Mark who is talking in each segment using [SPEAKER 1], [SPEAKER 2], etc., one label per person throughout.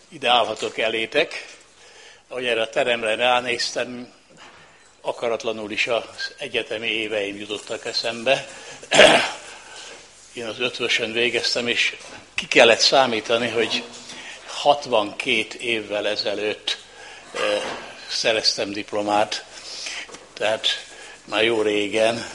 [SPEAKER 1] ide állhatok elétek. Ahogy erre a teremre ránéztem, akaratlanul is az egyetemi éveim jutottak eszembe. Én az ötvösön végeztem, és ki kellett számítani, hogy 62 évvel ezelőtt szereztem diplomát, tehát már jó régen.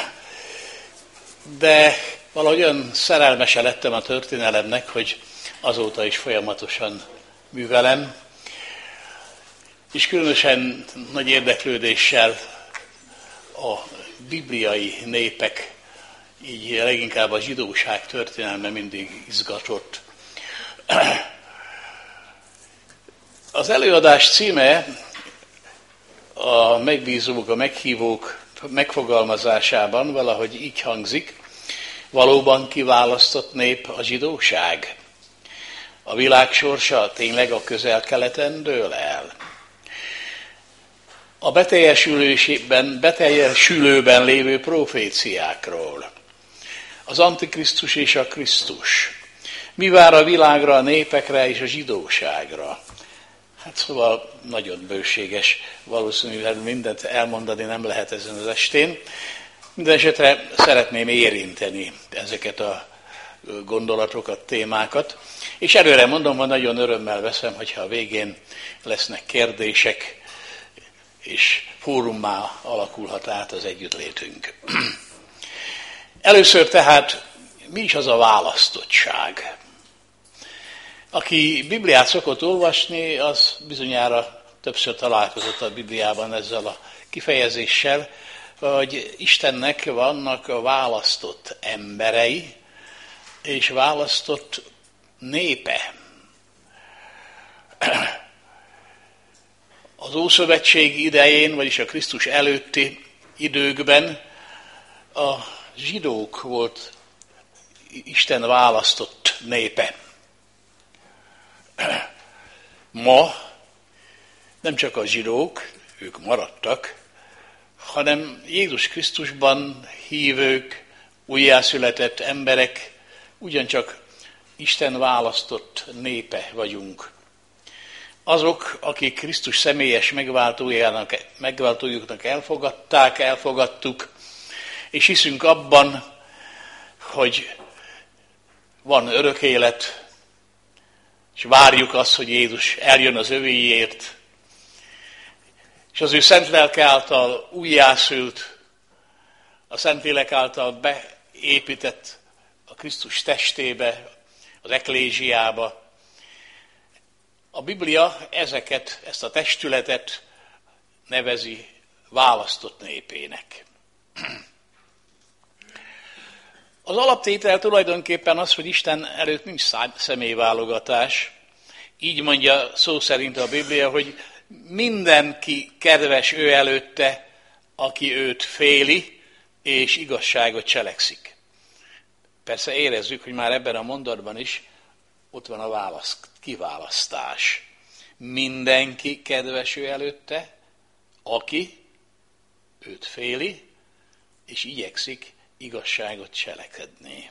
[SPEAKER 1] De valahogy olyan szerelmese lettem a történelemnek, hogy azóta is folyamatosan művelem, és különösen nagy érdeklődéssel a bibliai népek, így leginkább a zsidóság történelme mindig izgatott. Az előadás címe a megbízók, a meghívók megfogalmazásában valahogy így hangzik: valóban kiválasztott nép a zsidóság? A világ sorsa tényleg a Közel-Keleten dől el? A beteljesülőben lévő proféciákról. Az Antikrisztus és a Krisztus. Mi vár a világra, a népekre és a zsidóságra? Hát szóval nagyon bőséges, valószínűleg mindent elmondani nem lehet ezen az estén. Mindenesetre szeretném érinteni ezeket a gondolatokat, témákat, és előre mondom, hogy nagyon örömmel veszem, hogyha a végén lesznek kérdések, és fórummá alakulhat át az együttlétünk. Először tehát, mi is az a választottság? Aki Bibliát szokott olvasni, az bizonyára többször találkozott a Bibliában ezzel a kifejezéssel, hogy Istennek vannak a választott emberei, és választott népe. Az Ószövetség idején, vagyis a Krisztus előtti időkben a zsidók volt Isten választott népe. Ma nem csak a zsidók, ők maradtak, hanem Jézus Krisztusban hívők, újjászületett emberek, ugyancsak Isten választott népe vagyunk. Azok, akik Krisztus személyes megváltójuknak elfogadtuk, és hiszünk abban, hogy van örök élet, és várjuk azt, hogy Jézus eljön az övéiért, és az ő szent lelke által újjászült, a Szentlélek által beépített a Krisztus testébe, az eklézsiába. A Biblia ezt a testületet nevezi választott népének. Az alaptétel tulajdonképpen az, hogy Isten előtt nincs személyválogatás. Így mondja szó szerint a Biblia, hogy mindenki kedves ő előtte, aki őt féli, és igazságot cselekszik. Persze érezzük, hogy már ebben a mondatban is ott van a kiválasztás. Mindenki kedves ő előtte, aki őt féli, és igyekszik igazságot cselekedni.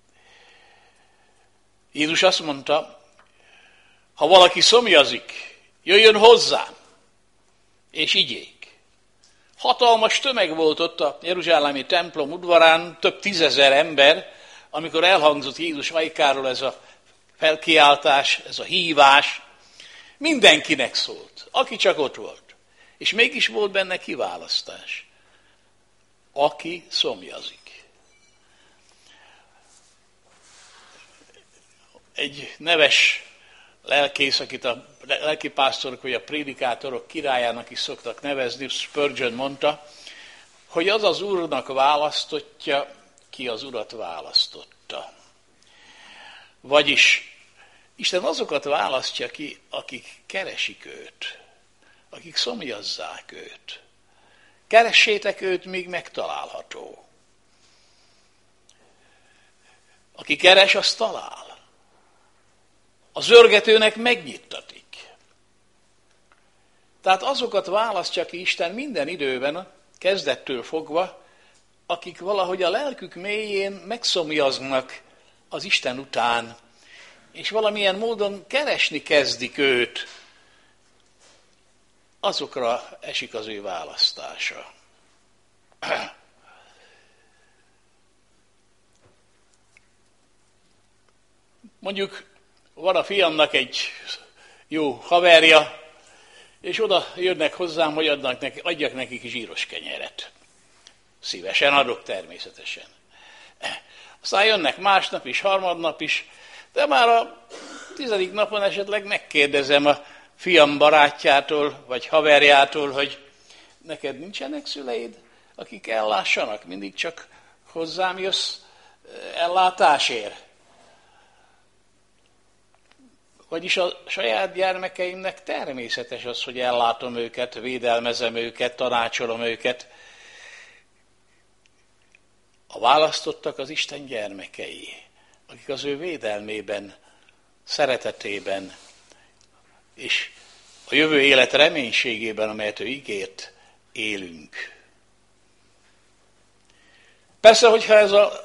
[SPEAKER 1] Jézus azt mondta, ha valaki szomjazik, jöjjön hozzám, és igyék. Hatalmas tömeg volt ott a jeruzsálemi templom udvarán, több 10 000 ember, amikor elhangzott Jézus ajkáról ez a felkiáltás, ez a hívás, mindenkinek szólt, aki csak ott volt. És mégis volt benne kiválasztás. Aki szomjazik. Egy neves lelkész, akit a lelkipásztorok vagy a prédikátorok királyának is szoktak nevezni, Spurgeon mondta, hogy az az Úrnak választottja, ki az Urat választotta. Vagyis Isten azokat választja ki, akik keresik őt, akik szomjazzák őt. Keressétek őt, míg megtalálható. Aki keres, az talál. A zörgetőnek megnyittatik. Tehát azokat választja ki Isten minden időben, kezdettől fogva, akik valahogy a lelkük mélyén megszomjaznak az Isten után, és valamilyen módon keresni kezdik őt, azokra esik az ő választása. Mondjuk van a fiamnak egy jó haverja, és oda jönnek hozzám, hogy adjak nekik zsíros kenyeret. Szívesen adok természetesen. Aztán jönnek másnap is, harmadnap is, de már a 10. napon esetleg megkérdezem a fiam barátjától, vagy haverjától, hogy neked nincsenek szüleid, akik ellássanak? Mindig csak hozzám jössz ellátásért. Vagyis a saját gyermekeimnek természetes az, hogy ellátom őket, védelmezem őket, tanácsolom őket. A választottak az Isten gyermekei, akik az ő védelmében, szeretetében és a jövő élet reménységében, amelyet ő ígért, élünk. Persze, hogyha ez a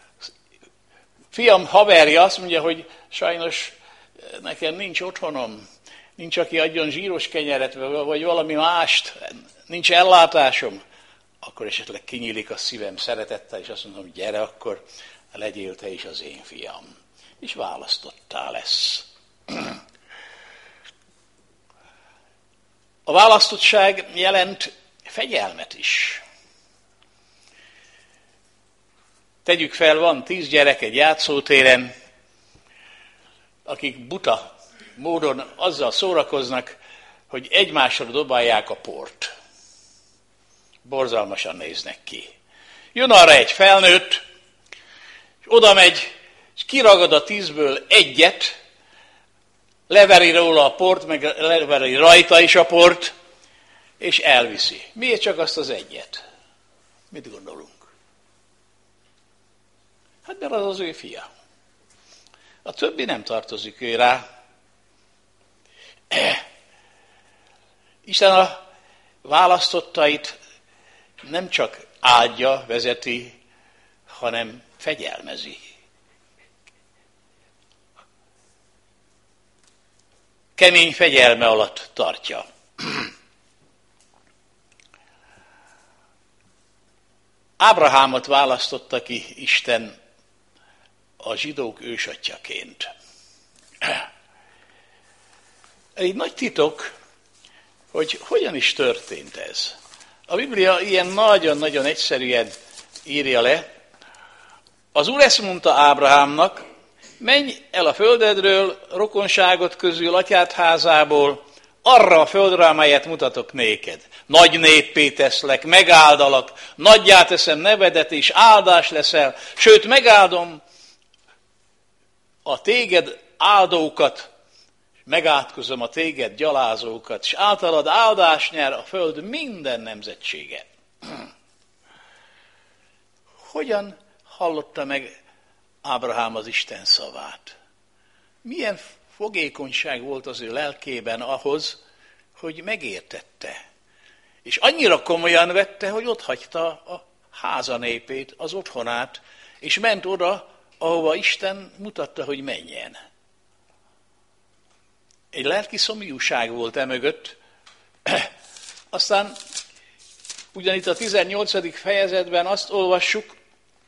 [SPEAKER 1] fiam haverja azt mondja, hogy sajnos nekem nincs otthonom, nincs, aki adjon zsíros kenyeret, vagy valami mást, nincs ellátásom, akkor esetleg kinyílik a szívem szeretettel, és azt mondom, gyere, akkor legyél te is az én fiam. És választottá lesz. A választottság jelent fegyelmet is. Tegyük fel, van 10 gyerek egy játszótéren, akik buta módon azzal szórakoznak, hogy egymásra dobálják a port. Borzalmasan néznek ki. Jön arra egy felnőtt, és oda megy, és kiragad a 10-ből egyet, leveri róla a port, meg leveri rajta is a port, és elviszi. Miért csak azt az egyet? Mit gondolunk? Hát mert az az ő fia. A többi nem tartozik ő rá. Isten a választottait nem csak áldja, vezeti, hanem fegyelmezi. Kemény fegyelme alatt tartja. Ábrahámot választotta ki Isten a zsidók ősatjaként. Egy nagy titok, hogy hogyan is történt ez. A Biblia ilyen nagyon-nagyon egyszerűen írja le. Az Úr ezt mondta Ábrahámnak, menj el a földedről, rokonságot közül, atyád házából, arra a földre, amelyet mutatok néked. Nagy néppé teszlek, megáldalak, nagyjá teszem nevedet, és áldás leszel, sőt megáldom a téged áldókat, megátkozom a téged gyalázókat, és általad áldás nyer a föld minden nemzetsége. Hogyan hallotta meg Ábrahám az Isten szavát? Milyen fogékonyság volt az ő lelkében ahhoz, hogy megértette. És annyira komolyan vette, hogy otthagyta a házanépét, az otthonát, és ment oda, ahova Isten mutatta, hogy menjen. Egy lelki szomjúság volt emögött. Aztán ugyanitt a 18. fejezetben azt olvassuk,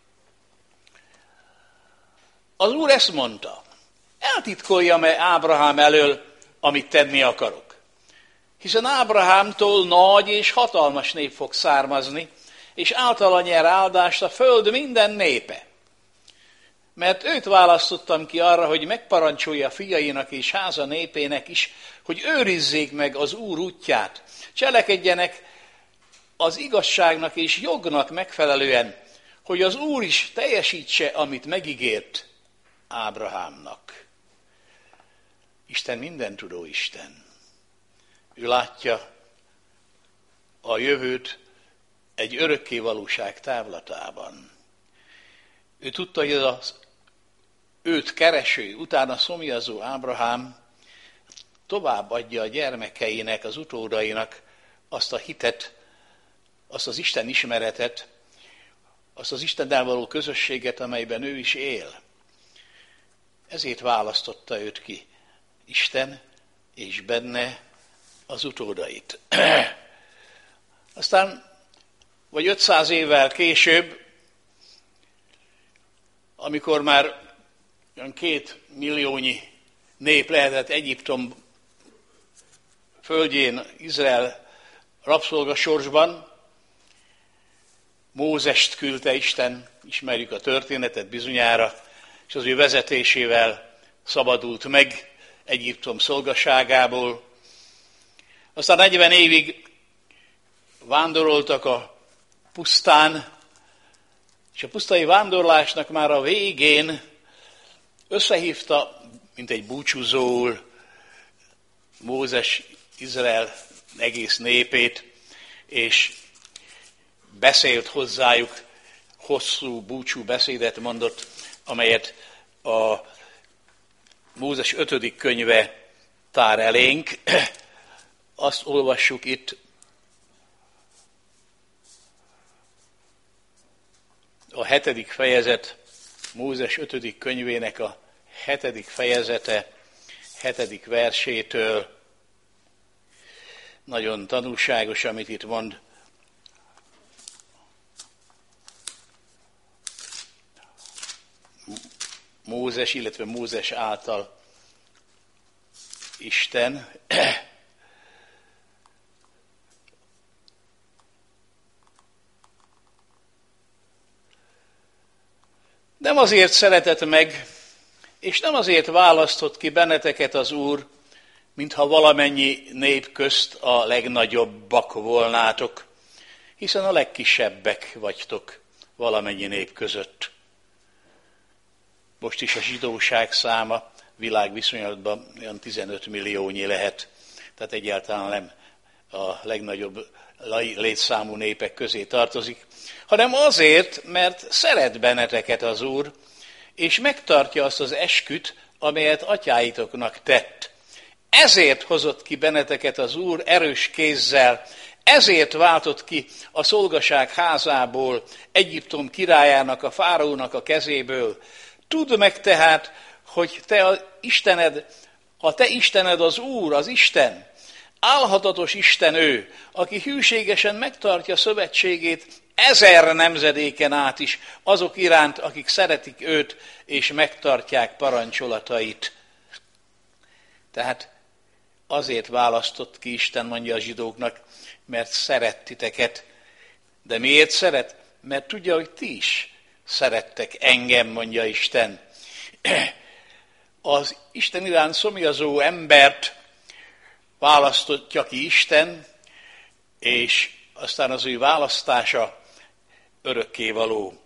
[SPEAKER 1] az Úr ezt mondta, eltitkoljam-e Ábrahám elől, amit tenni akarok? Hiszen Ábrahámtól nagy és hatalmas nép fog származni, és általa nyer áldást a föld minden népe. Mert őt választottam ki arra, hogy megparancsolja fiainak és háza népének is, hogy őrizzék meg az Úr útját, cselekedjenek az igazságnak és jognak megfelelően, hogy az Úr is teljesítse, amit megígért Ábrahámnak. Isten mindentudó Isten. Ő látja a jövőt egy örökké valóság távlatában. Ő tudta, hogy az őt kereső, utána szomjazó Ábrahám továbbadja a gyermekeinek, az utódainak azt a hitet, azt az Isten ismeretet, azt az Istennel való közösséget, amelyben ő is él. Ezért választotta őt ki Isten, és benne az utódait. Aztán, vagy 500 évvel később, amikor már olyan 2 milliónyi nép lehetett Egyiptom földjén, Izrael rabszolgasorsban, Mózest küldte Isten, ismerjük a történetet bizonyára, és az ő vezetésével szabadult meg Egyiptom szolgaságából. Aztán 40 évig vándoroltak a pusztán, és a pusztai vándorlásnak már a végén összehívta, mint egy búcsúzóul, Mózes Izrael egész népét, és beszélt hozzájuk, hosszú búcsú beszédet mondott, amelyet a Mózes 5. könyve tár elénk. Azt olvassuk itt, a 7. fejezet, Mózes 5. könyvének a 7. fejezete, 7. versétől. Nagyon tanulságos, amit itt mond. Mózes, illetve Mózes által Isten. Nem azért szeretett meg, és nem azért választott ki benneteket az Úr, mintha valamennyi nép közt a legnagyobbak volnátok, hiszen a legkisebbek vagytok valamennyi nép között. Most is a zsidóság száma világviszonylatban olyan 15 milliónyi lehet, tehát egyáltalán nem a legnagyobb létszámú népek közé tartozik, hanem azért, mert szeret benneteket az Úr, és megtartja azt az esküt, amelyet atyáitoknak tett. Ezért hozott ki benneteket az Úr erős kézzel, ezért váltott ki a szolgaság házából, Egyiptom királyának, a fáraónak a kezéből. Tudd meg tehát, hogy a te Istened az Úr, az Isten, álhatatos Isten ő, aki hűségesen megtartja szövetségét 1000 nemzedéken át is azok iránt, akik szeretik őt, és megtartják parancsolatait. Tehát azért választott ki Isten, mondja a zsidóknak, mert szeret titeket. De miért szeret? Mert tudja, hogy ti is szerettek engem, mondja Isten. Az Isten iránt szomjazó embert választotja ki Isten, és aztán az ő választása örökkévaló.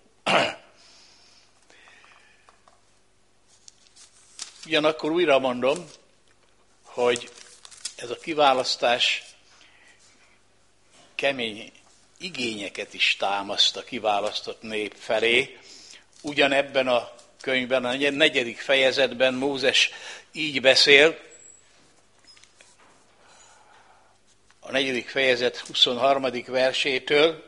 [SPEAKER 1] Ugyanakkor újra mondom, hogy ez a kiválasztás kemény igényeket is támaszt a kiválasztott nép felé. Ugyanebben a könyvben, a 4. fejezetben Mózes így beszél, a 4. fejezet 23. versétől.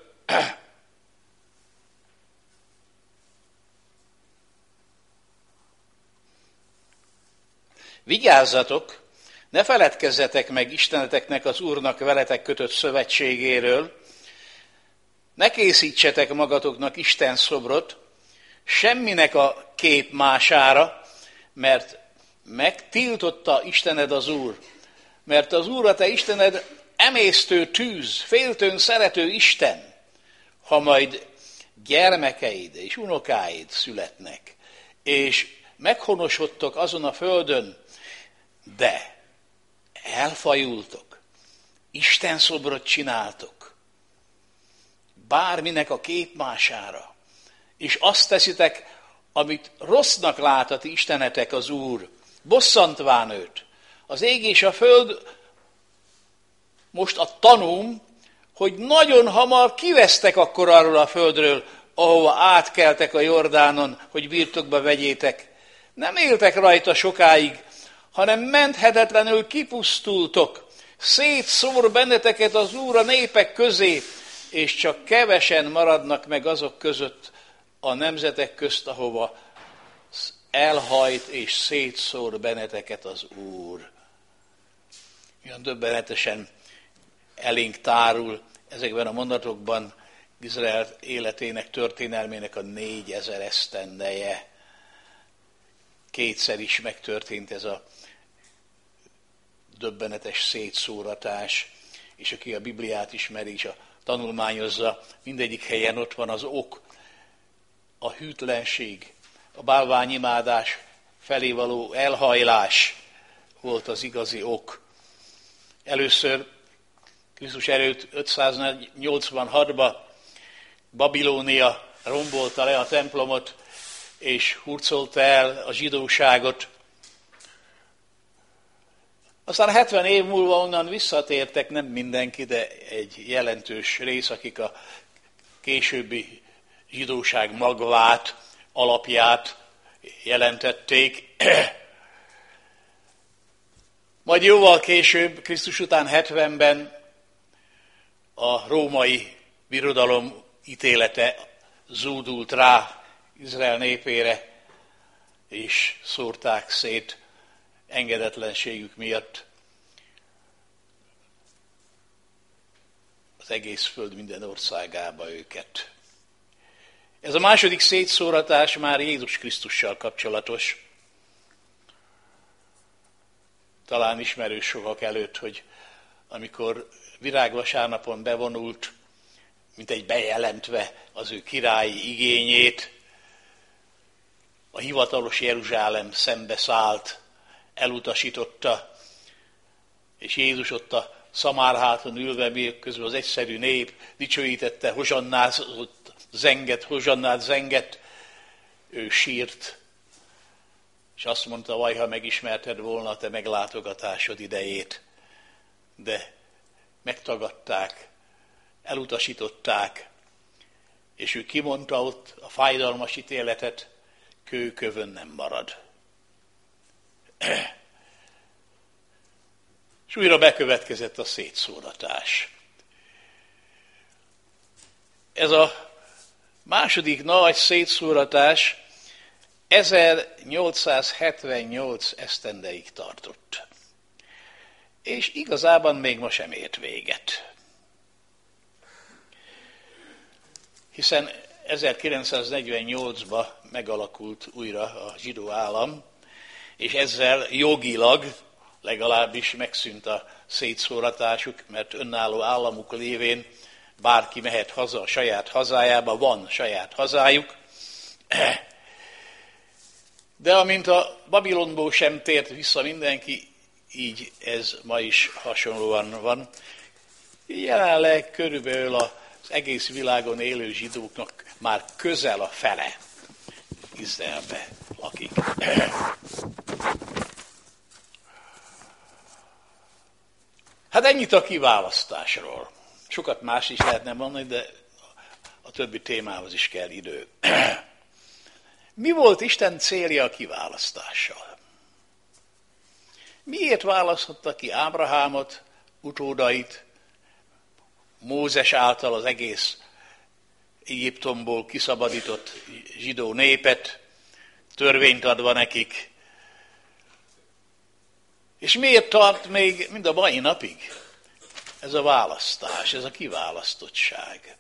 [SPEAKER 1] Vigyázzatok, ne feledkezzetek meg Isteneteknek, az Úrnak veletek kötött szövetségéről, ne készítsetek magatoknak Isten szobrot, semminek a képmására, mert megtiltotta Istened az Úr. Mert az Úr, a te Istened emésztő tűz, féltőn szerető Isten, ha majd gyermekeid és unokáid születnek, és meghonosodtok azon a földön, de elfajultok, Isten szobrot csináltok, bárminek a képmására, és azt teszitek, amit rossznak lát a ti istenetek az Úr, bosszantván őt. Az ég és a föld most a tanúm, hogy nagyon hamar kivesztek akkor arról a földről, ahova átkeltek a Jordánon, hogy birtokba vegyétek. Nem éltek rajta sokáig, hanem menthetetlenül kipusztultok. Szétszór benneteket az Úr a népek közé, és csak kevesen maradnak meg azok között, a nemzetek közt, ahova elhajt és szétszór benneteket az Úr. Olyan döbbenetesen elénk tárul ezekben a mondatokban Izrael életének, történelmének a 4000 esztendeje. Kétszer is megtörtént ez a döbbenetes szétszóratás, és aki a Bibliát ismeri és tanulmányozza, mindegyik helyen ott van az ok, a hűtlenség, a bálványimádás felé való elhajlás volt az igazi ok. Először Krisztus előtt 586-ban Babilónia rombolta le a templomot, és hurcolta el a zsidóságot. Aztán 70 év múlva onnan visszatértek, nem mindenki, de egy jelentős rész, akik a későbbi zsidóság magvát, alapját jelentették. Majd jóval később, Krisztus után 70-ben a római birodalom ítélete zúdult rá Izrael népére, és szórták szét engedetlenségük miatt az egész föld minden országába őket. Ez a második szétszóratás már Jézus Krisztussal kapcsolatos. Talán ismerős sokak előtt, hogy amikor virágvasárnapon bevonult, mint egy bejelentve az ő királyi igényét, a hivatalos Jeruzsálem szembeszállt, elutasította, és Jézus ott a szamárháton ülve, közben az egyszerű nép dicsőítette, hozsannát zengett, ő sírt, és azt mondta, vaj, ha megismerted volna a te meglátogatásod idejét, de megtagadták, elutasították, és ő kimondta ott a fájdalmas ítéletet, kőkövön nem marad. És újra bekövetkezett a szétszóratás. Ez a második nagy szétszóratás 1878 esztendeig tartott. És igazában még ma sem ért véget. Hiszen 1948-ban megalakult újra a zsidó állam, és ezzel jogilag legalábbis megszűnt a szétszóratásuk, mert önálló államuk lévén bárki mehet haza a saját hazájába, van saját hazájuk. De amint a Babilonból sem tért vissza mindenki, így ez ma is hasonlóan van. Jelenleg körülbelül az egész világon élő zsidóknak már közel a fele Izraelbe lakik. Hát ennyit a kiválasztásról. Sokat más is lehetne mondani, de a többi témához is kell idő. Mi volt Isten célja a kiválasztással? Miért választotta ki Ábrahámot, utódait, Mózes által az egész Egyiptomból kiszabadított zsidó népet, törvényt adva nekik? És miért tart még mind a mai napig ez a választás, ez a kiválasztottság?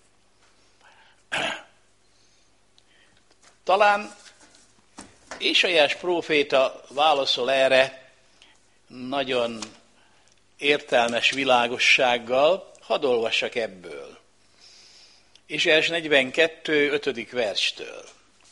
[SPEAKER 1] Talán Ézsaiás próféta válaszol erre nagyon értelmes világossággal, hadd olvassak ebből. Ézsaiás 42. 5. verstől.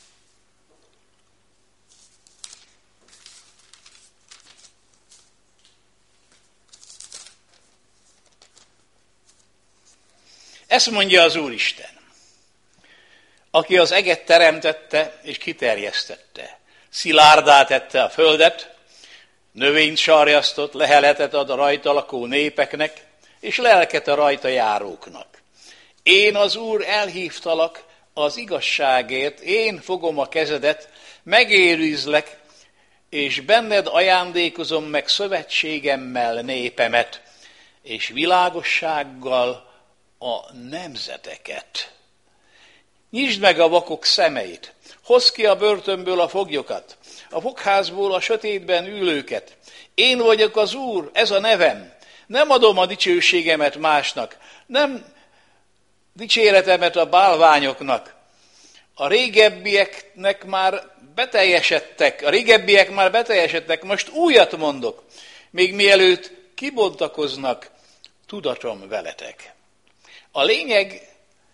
[SPEAKER 1] Ezt mondja az Úristen, aki az eget teremtette és kiterjesztette, szilárdá tette a földet, növényt sarjasztott, leheletet ad a rajta lakó népeknek, és lelket a rajta járóknak. Én az Úr elhívtalak az igazságért, én fogom a kezedet, megőrizlek, és benned ajándékozom meg szövetségemmel népemet, és világossággal a nemzeteket. Nyisd meg a vakok szemeit, hozd ki a börtönből a foglyokat, a fogházból a sötétben ülőket. Én vagyok az Úr, ez a nevem. Nem adom a dicsőségemet másnak, nem dicséretemet a bálványoknak. A régebbiek már beteljesedtek, most újat mondok, még mielőtt kibontakoznak, tudatom veletek. A lényeg,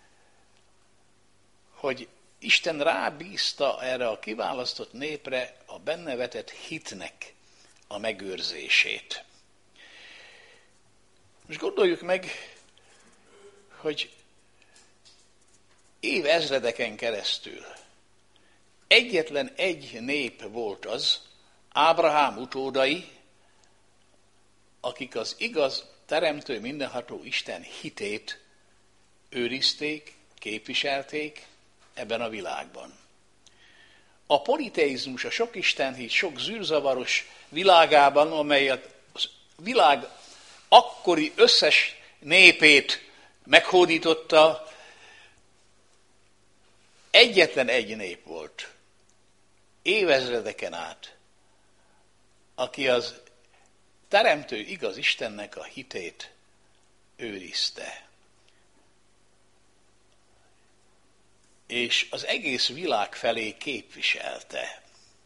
[SPEAKER 1] hogy Isten rábízta erre a kiválasztott népre a benne vetett hitnek a megőrzését. Most gondoljuk meg, hogy évezredeken keresztül egyetlen egy nép volt az, Ábrahám utódai, akik az igaz, teremtő, mindenható Isten hitét őrizték, képviselték ebben a világban. A politeizmus, a sok istenhit, sok zűrzavaros világában, amely a világ akkori összes népét meghódította, egyetlen egy nép volt, évezredeken át, aki az teremtő igaz Istennek a hitét őrizte. És az egész világ felé képviselte.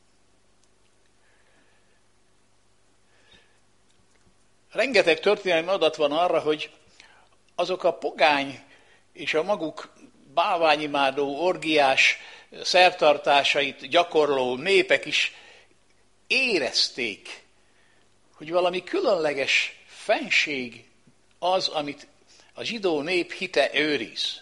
[SPEAKER 1] Rengeteg történelmi adat van arra, hogy azok a pogány és a maguk bálványimádó, orgiás szertartásait gyakorló népek is érezték, hogy valami különleges fenség az, amit a zsidó nép hite őriz.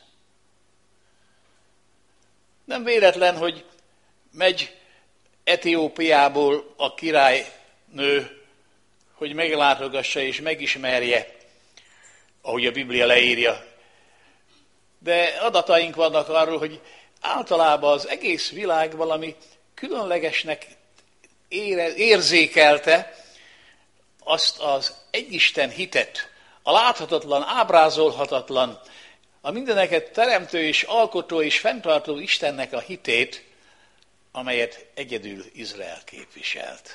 [SPEAKER 1] Nem véletlen, hogy megy Etiópiából a királynő, hogy meglátogassa és megismerje, ahogy a Biblia leírja. De adataink vannak arról, hogy általában az egész világ valami különlegesnek érzékelte azt az egyisten hitet, a láthatatlan, ábrázolhatatlan, a mindeneket teremtő és alkotó és fenntartó Istennek a hitét, amelyet egyedül Izrael képviselt.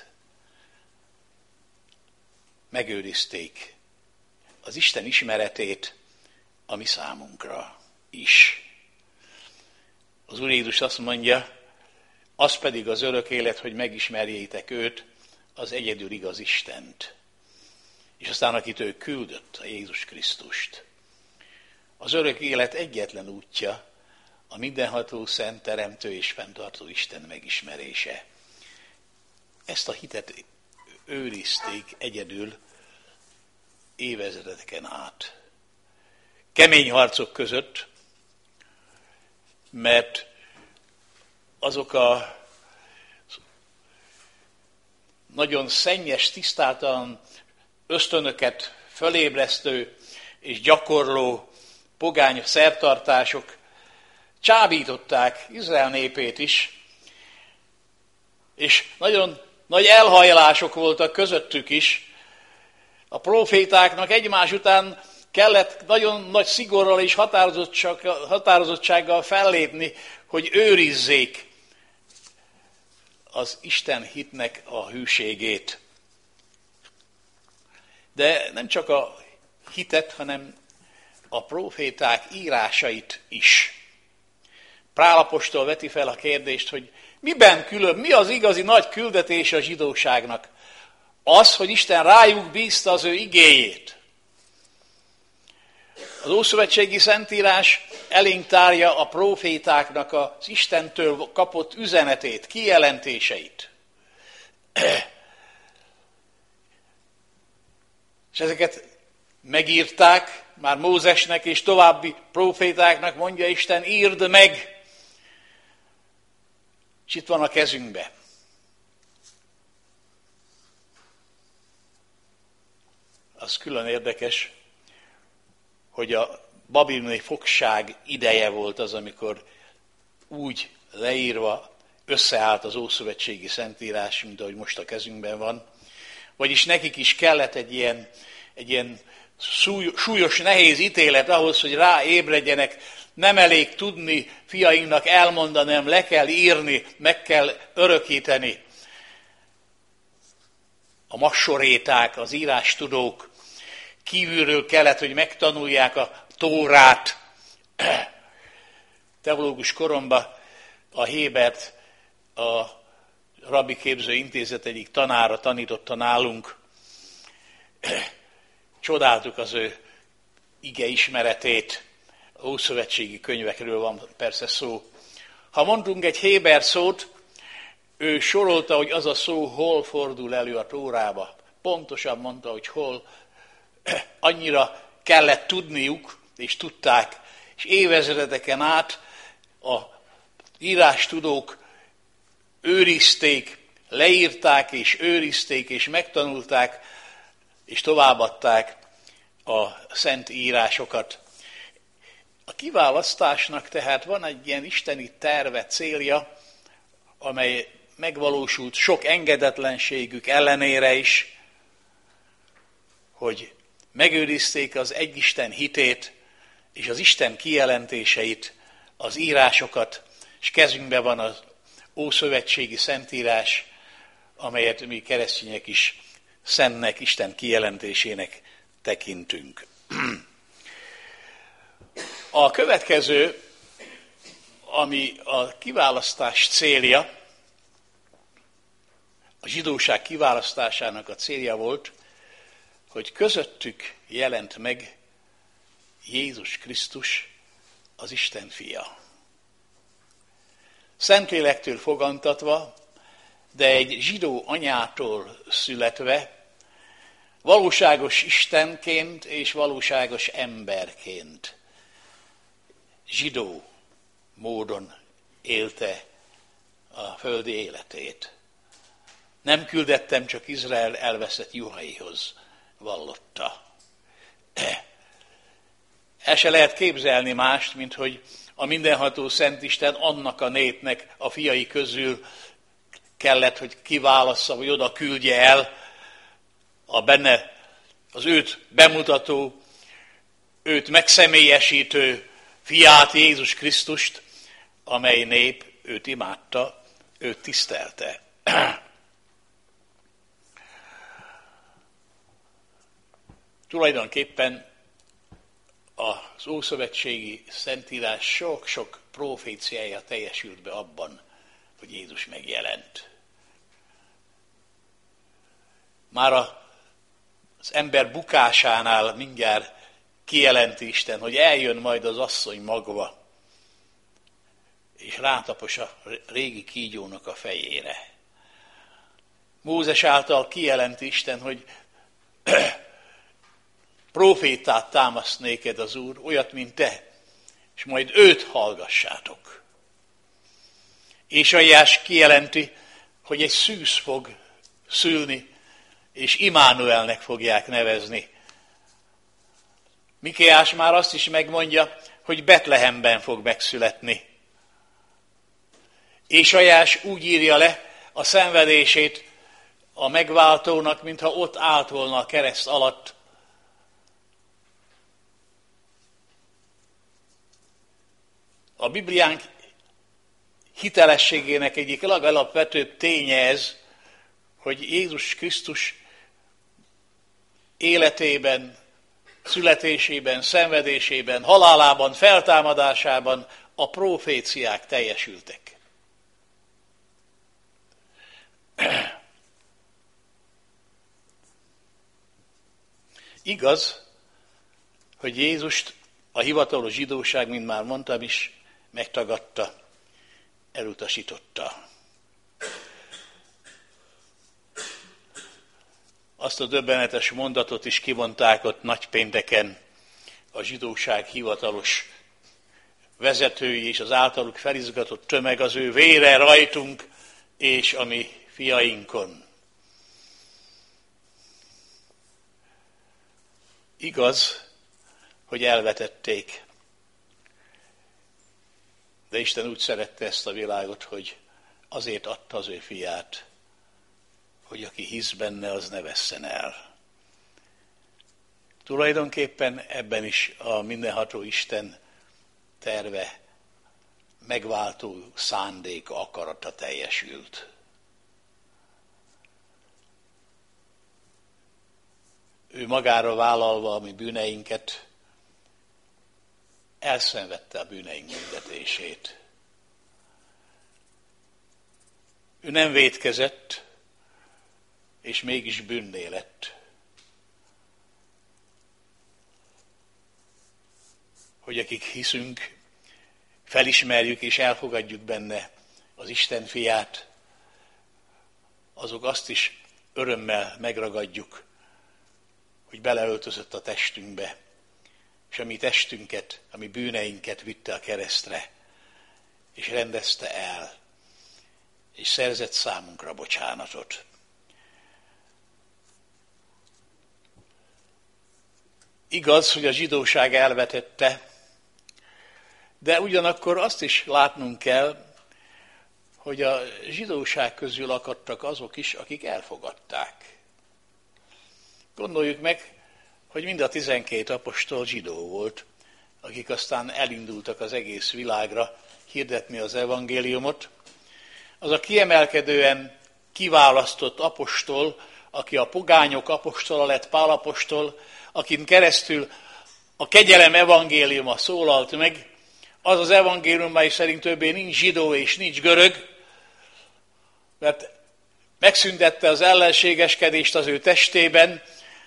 [SPEAKER 1] Megőrizték az Isten ismeretét a mi számunkra is. Az Úr Jézus azt mondja, az pedig az örök élet, hogy megismerjétek őt, az egyedül igaz Istent. És aztán akit ő küldött, a Jézus Krisztust. Az örök élet egyetlen útja a mindenható, szent, teremtő és fenntartó Isten megismerése. Ezt a hitet őrizték egyedül évezredeken át. Kemény harcok között, mert azok a nagyon szennyes, tisztátalan ösztönöket fölébresztő és gyakorló pogány szertartások csábították Izrael népét is, és nagyon nagy elhajlások voltak közöttük is. A prófétáknak egymás után kellett nagyon nagy szigorral és határozottsággal fellépni, hogy őrizzék az Isten hitnek a hűségét. De nem csak a hitet, hanem a próféták írásait is. Pál apostol veti fel a kérdést, hogy mi az igazi nagy küldetés a zsidóságnak? Az, hogy Isten rájuk bízta az ő igéjét. Az Ószövetségi Szentírás elénk tárja a prófétáknak az Istentől kapott üzenetét, kijelentéseit. És ezeket megírták, már Mózesnek és további prófétáknak mondja Isten, írd meg! És itt van a kezünkbe. Az külön érdekes, hogy a babiloni fogság ideje volt az, amikor úgy leírva összeállt az Ószövetségi Szentírás, mint ahogy most a kezünkben van. Vagyis nekik is kellett egy ilyen súlyos, nehéz ítélet ahhoz, hogy ráébredjenek. Nem elég tudni fiainknak elmondani, hanem le kell írni, meg kell örökíteni. a massoréták, az írástudók kívülről kellett, hogy megtanulják a Tórát. Teológus koromban a Hébert, a Rabbi Képző Intézet egyik tanára tanította nálunk. Csodáltuk az ő ige ismeretét, a ószövetségi könyvekről van persze szó. Ha mondtunk egy Héber szót, ő sorolta, hogy az a szó hol fordul elő a Tórába. Pontosan mondta, hogy hol. Annyira kellett tudniuk, és tudták, és évezredeken át a írástudók őrizték, leírták és őrizték, és megtanulták, és továbbadták a szent írásokat. A kiválasztásnak tehát van egy ilyen isteni terve, célja, amely megvalósult sok engedetlenségük ellenére is, hogy megőrizték az egyisten hitét és az Isten kijelentéseit, az írásokat, és kezünkben van az ószövetségi szentírás, amelyet mi keresztények is szentnek, Isten kijelentésének tekintünk. A következő, ami a kiválasztás célja, a zsidóság kiválasztásának a célja volt, hogy közöttük jelent meg Jézus Krisztus, az Isten fia. Szentlélektől fogantatva, de egy zsidó anyától születve, valóságos Istenként és valóságos emberként zsidó módon élte a földi életét. Nem küldettem, csak Izrael elveszett juhaihoz, vallotta. El se lehet képzelni mást, mint hogy a mindenható Szentisten annak a népnek a fiai közül kellett, hogy kiválassza, vagy oda küldje el a benne az őt bemutató, őt megszemélyesítő fiát, Jézus Krisztust, amely nép őt imádta, őt tisztelte. Tulajdonképpen az ószövetségi szentírás sok-sok proféciája teljesült be abban, hogy Jézus megjelent. Már az ember bukásánál mindjárt kijelenti Isten, hogy eljön majd az asszony magva, és rátapos a régi kígyónak a fejére. Mózes által kijelenti Isten, hogy profétát támaszt néked az Úr, olyat, mint te, és majd őt hallgassátok. Ézsaiás kijelenti, hogy egy szűz fog szülni, és Immanuelnek fogják nevezni. Mikéás már azt is megmondja, hogy Betlehemben fog megszületni. Ézsaiás úgy írja le a szenvedését a megváltónak, mintha ott állt volna a kereszt alatt. A Bibliánk hitelességének egyik legalapvetőbb ténye ez, hogy Jézus Krisztus életében, születésében, szenvedésében, halálában, feltámadásában a proféciák teljesültek. Igaz, hogy Jézust a hivatalos zsidóság, mint már mondtam is, megtagadta, elutasította. Azt a döbbenetes mondatot is kivonták ott nagypénteken a zsidóság hivatalos vezetői és az általuk felizgatott tömeg, az ő vére rajtunk és a mi fiainkon. Igaz, hogy elvetették, de Isten úgy szerette ezt a világot, hogy azért adta az ő fiát, hogy aki hisz benne, az ne vesszen el. Tulajdonképpen ebben is a mindenható Isten terve, megváltó szándéka, akarata teljesült. ő magára vállalva a mi bűneinket, elszenvedte a bűneink büntetését. Ő nem vétkezett, és mégis bűnné lett. Hogy akik hiszünk, felismerjük és elfogadjuk benne az Isten fiát, azok azt is örömmel megragadjuk, hogy beleöltözött a testünkbe, és a mi testünket, a mi bűneinket vitte a keresztre, és rendezte el, és szerzett számunkra bocsánatot. Igaz, hogy a zsidóság elvetette, de ugyanakkor azt is látnunk kell, hogy a zsidóság közül akadtak azok is, akik elfogadták. Gondoljuk meg, hogy mind a 12 apostol zsidó volt, akik aztán elindultak az egész világra hirdetni az evangéliumot. Az a kiemelkedően kiválasztott apostol, aki a pogányok apostola lett, Pál apostol, akin keresztül a kegyelem evangéliuma szólalt meg, az az evangélium, mely szerint többé nincs zsidó és nincs görög, mert megszüntette az ellenségeskedést az ő testében,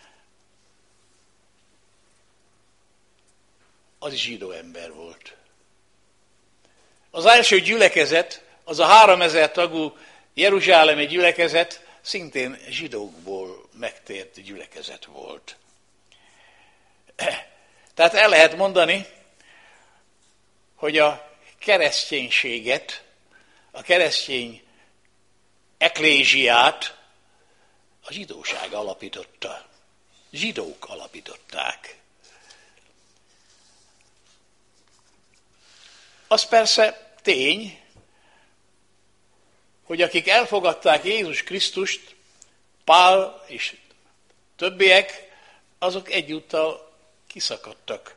[SPEAKER 1] az is zsidó ember volt. Az első gyülekezet, az a 3000 tagú jeruzsálemi gyülekezet szintén zsidókból megtért gyülekezet volt. Tehát el lehet mondani, hogy a kereszténységet, a keresztény eklézsiát a zsidóság alapította. Zsidók alapították. Az persze tény, hogy akik elfogadták Jézus Krisztust, Pál és többiek, azok egyúttal kiszakadtak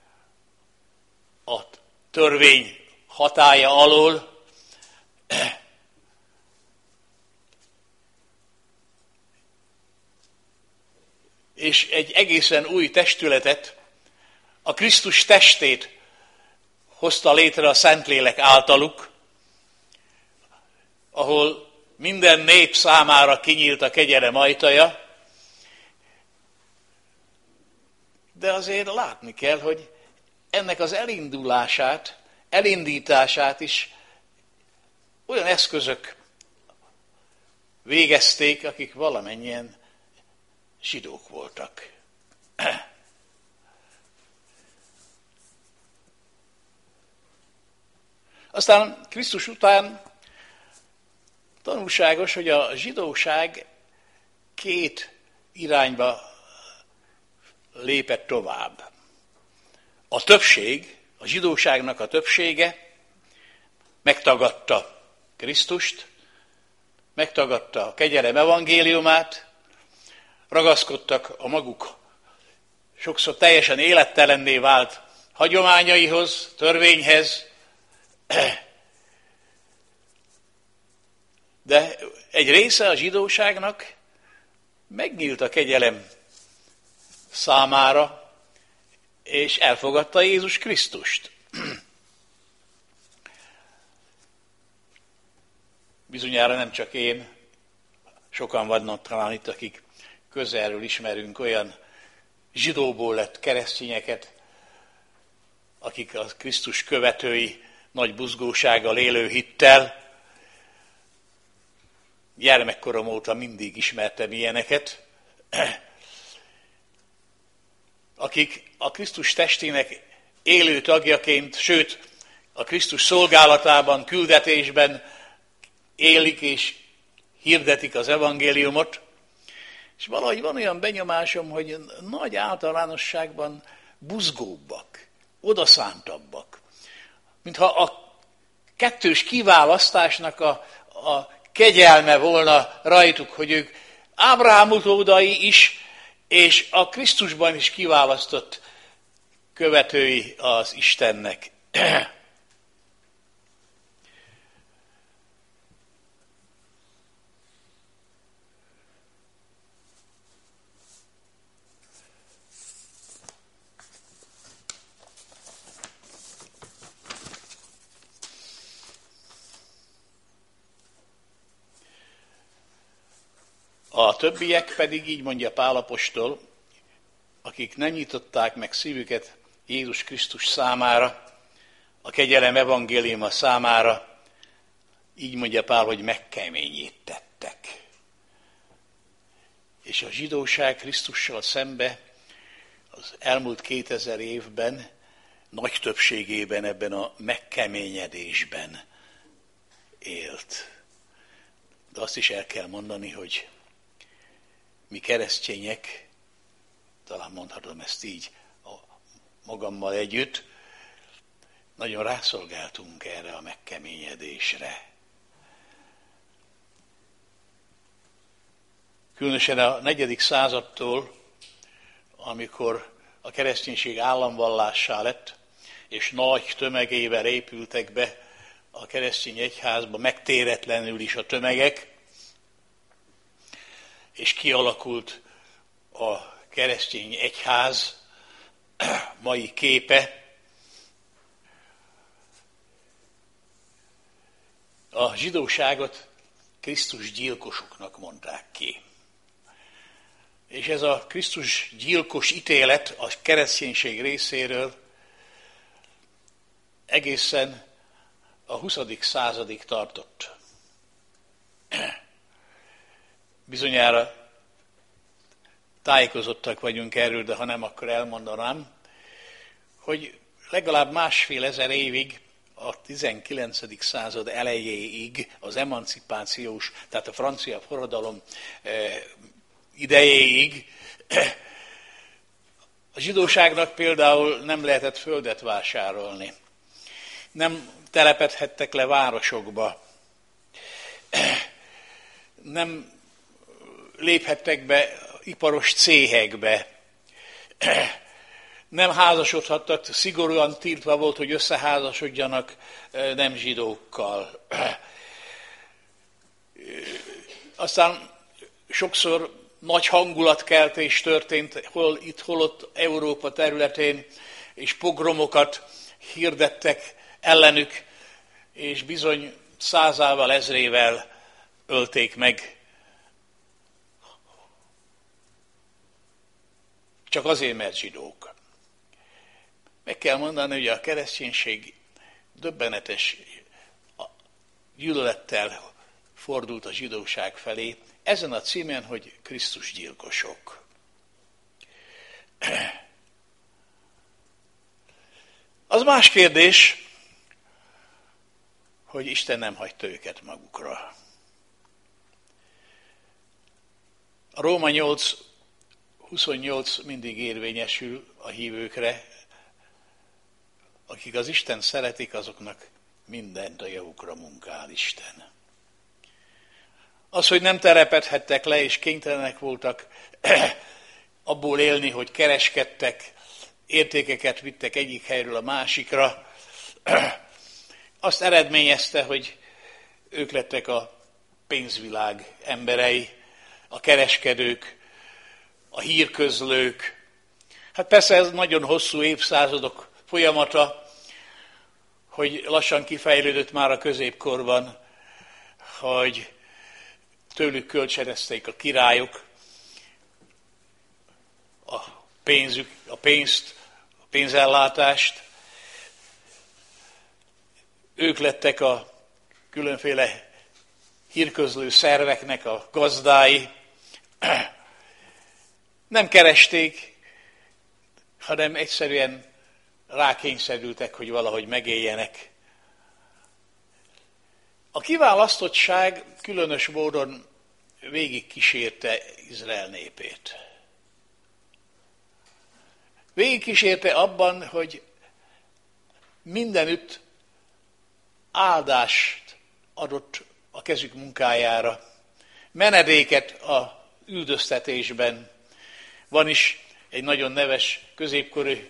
[SPEAKER 1] a törvény hatálya alól, és egy egészen új testületet, a Krisztus testét hozta létre a Szentlélek általuk, ahol minden nép számára kinyílt a kegyelem ajtaja, de azért látni kell, hogy ennek az elindulását, elindítását is olyan eszközök végezték, akik valamennyien zsidók voltak. Aztán Krisztus után tanulságos, hogy a zsidóság két irányba lépett tovább. A többség, a zsidóságnak a többsége megtagadta Krisztust, megtagadta a kegyelem evangéliumát, ragaszkodtak a maguk sokszor teljesen élettelenné vált hagyományaihoz, törvényhez, de egy része a zsidóságnak megnyílt a kegyelem számára, és elfogadta Jézus Krisztust. Bizonyára nem csak én, sokan vannak talán itt, akik közelről ismerünk olyan zsidóból lett keresztényeket, akik a Krisztus követői nagy buzgósággal, élő hittel. Gyermekkorom óta mindig ismertem ilyeneket, akik a Krisztus testének élő tagjaként, sőt, a Krisztus szolgálatában, küldetésben élik és hirdetik az evangéliumot, és valahogy van olyan benyomásom, hogy nagy általánosságban buzgóbbak, odaszántabbak, mintha a kettős kiválasztásnak a kegyelme volna rajtuk, hogy ők Ábrahám utódai is, és a Krisztusban is kiválasztott követői az Istennek. A többiek pedig, így mondja Pál apostol, akik nem nyitották meg szívüket Jézus Krisztus számára, a kegyelem evangéliuma számára, így mondja Pál, hogy megkeményítettek. És a zsidóság Krisztussal szembe az elmúlt 2000 évben, nagy többségében ebben a megkeményedésben élt. De azt is el kell mondani, hogy mi keresztények, talán mondhatom ezt így magammal együtt, nagyon rászolgáltunk erre a megkeményedésre. Különösen a 4. századtól, amikor a kereszténység államvallássá lett, és nagy tömegével épültek be a keresztény egyházba, megtéretlenül is a tömegek, és kialakult a keresztény egyház mai képe. A zsidóságot Krisztus gyilkosoknak mondták ki. És ez a Krisztus gyilkos ítélet a kereszténység részéről egészen a 20. századig tartott. Bizonyára tájékozottak vagyunk erről, de ha nem, akkor elmondanám, hogy legalább 1,5 évig, a 19. század elejéig, az emancipációs, tehát a francia forradalom idejéig a zsidóságnak például nem lehetett földet vásárolni. Nem telepedhettek le városokba. Nem léphettek be iparos céhekbe. Nem házasodhattak, szigorúan tiltva volt, hogy összeházasodjanak nem zsidókkal. Aztán sokszor nagy hangulatkeltés történt, hol itt, hol ott Európa területén, és pogromokat hirdettek ellenük, és bizony 100-ával, 1000-ével ölték meg. Csak azért, mert zsidók. Meg kell mondani, hogy a kereszténység döbbenetes gyűlölettel fordult a zsidóság felé, ezen a címen, hogy Krisztus gyilkosok. Az más kérdés, hogy Isten nem hagyta őket magukra. A Róma 8:28 mindig érvényesül a hívőkre, akik az Isten szeretik, azoknak mindent a javukra munkál Isten. Az, hogy nem telepedhettek le, és kénytelenek voltak abból élni, hogy kereskedtek, értékeket vittek egyik helyről a másikra, azt eredményezte, hogy ők lettek a pénzvilág emberei, a kereskedők, a hírközlők. Hát persze ez nagyon hosszú évszázadok folyamata, hogy lassan kifejlődött már a középkorban, hogy tőlük kölcsönözték a királyok a pénzt, a pénzellátást. Ők lettek a különféle hírközlő szerveknek a gazdái. Nem keresték, hanem egyszerűen rákényszerültek, hogy valahogy megéljenek. A kiválasztottság különös módon végig kísérte Izrael népét. Végig kísérte abban, hogy mindenütt áldást adott a kezük munkájára, menedéket a üldöztetésben. Van is egy nagyon neves középkori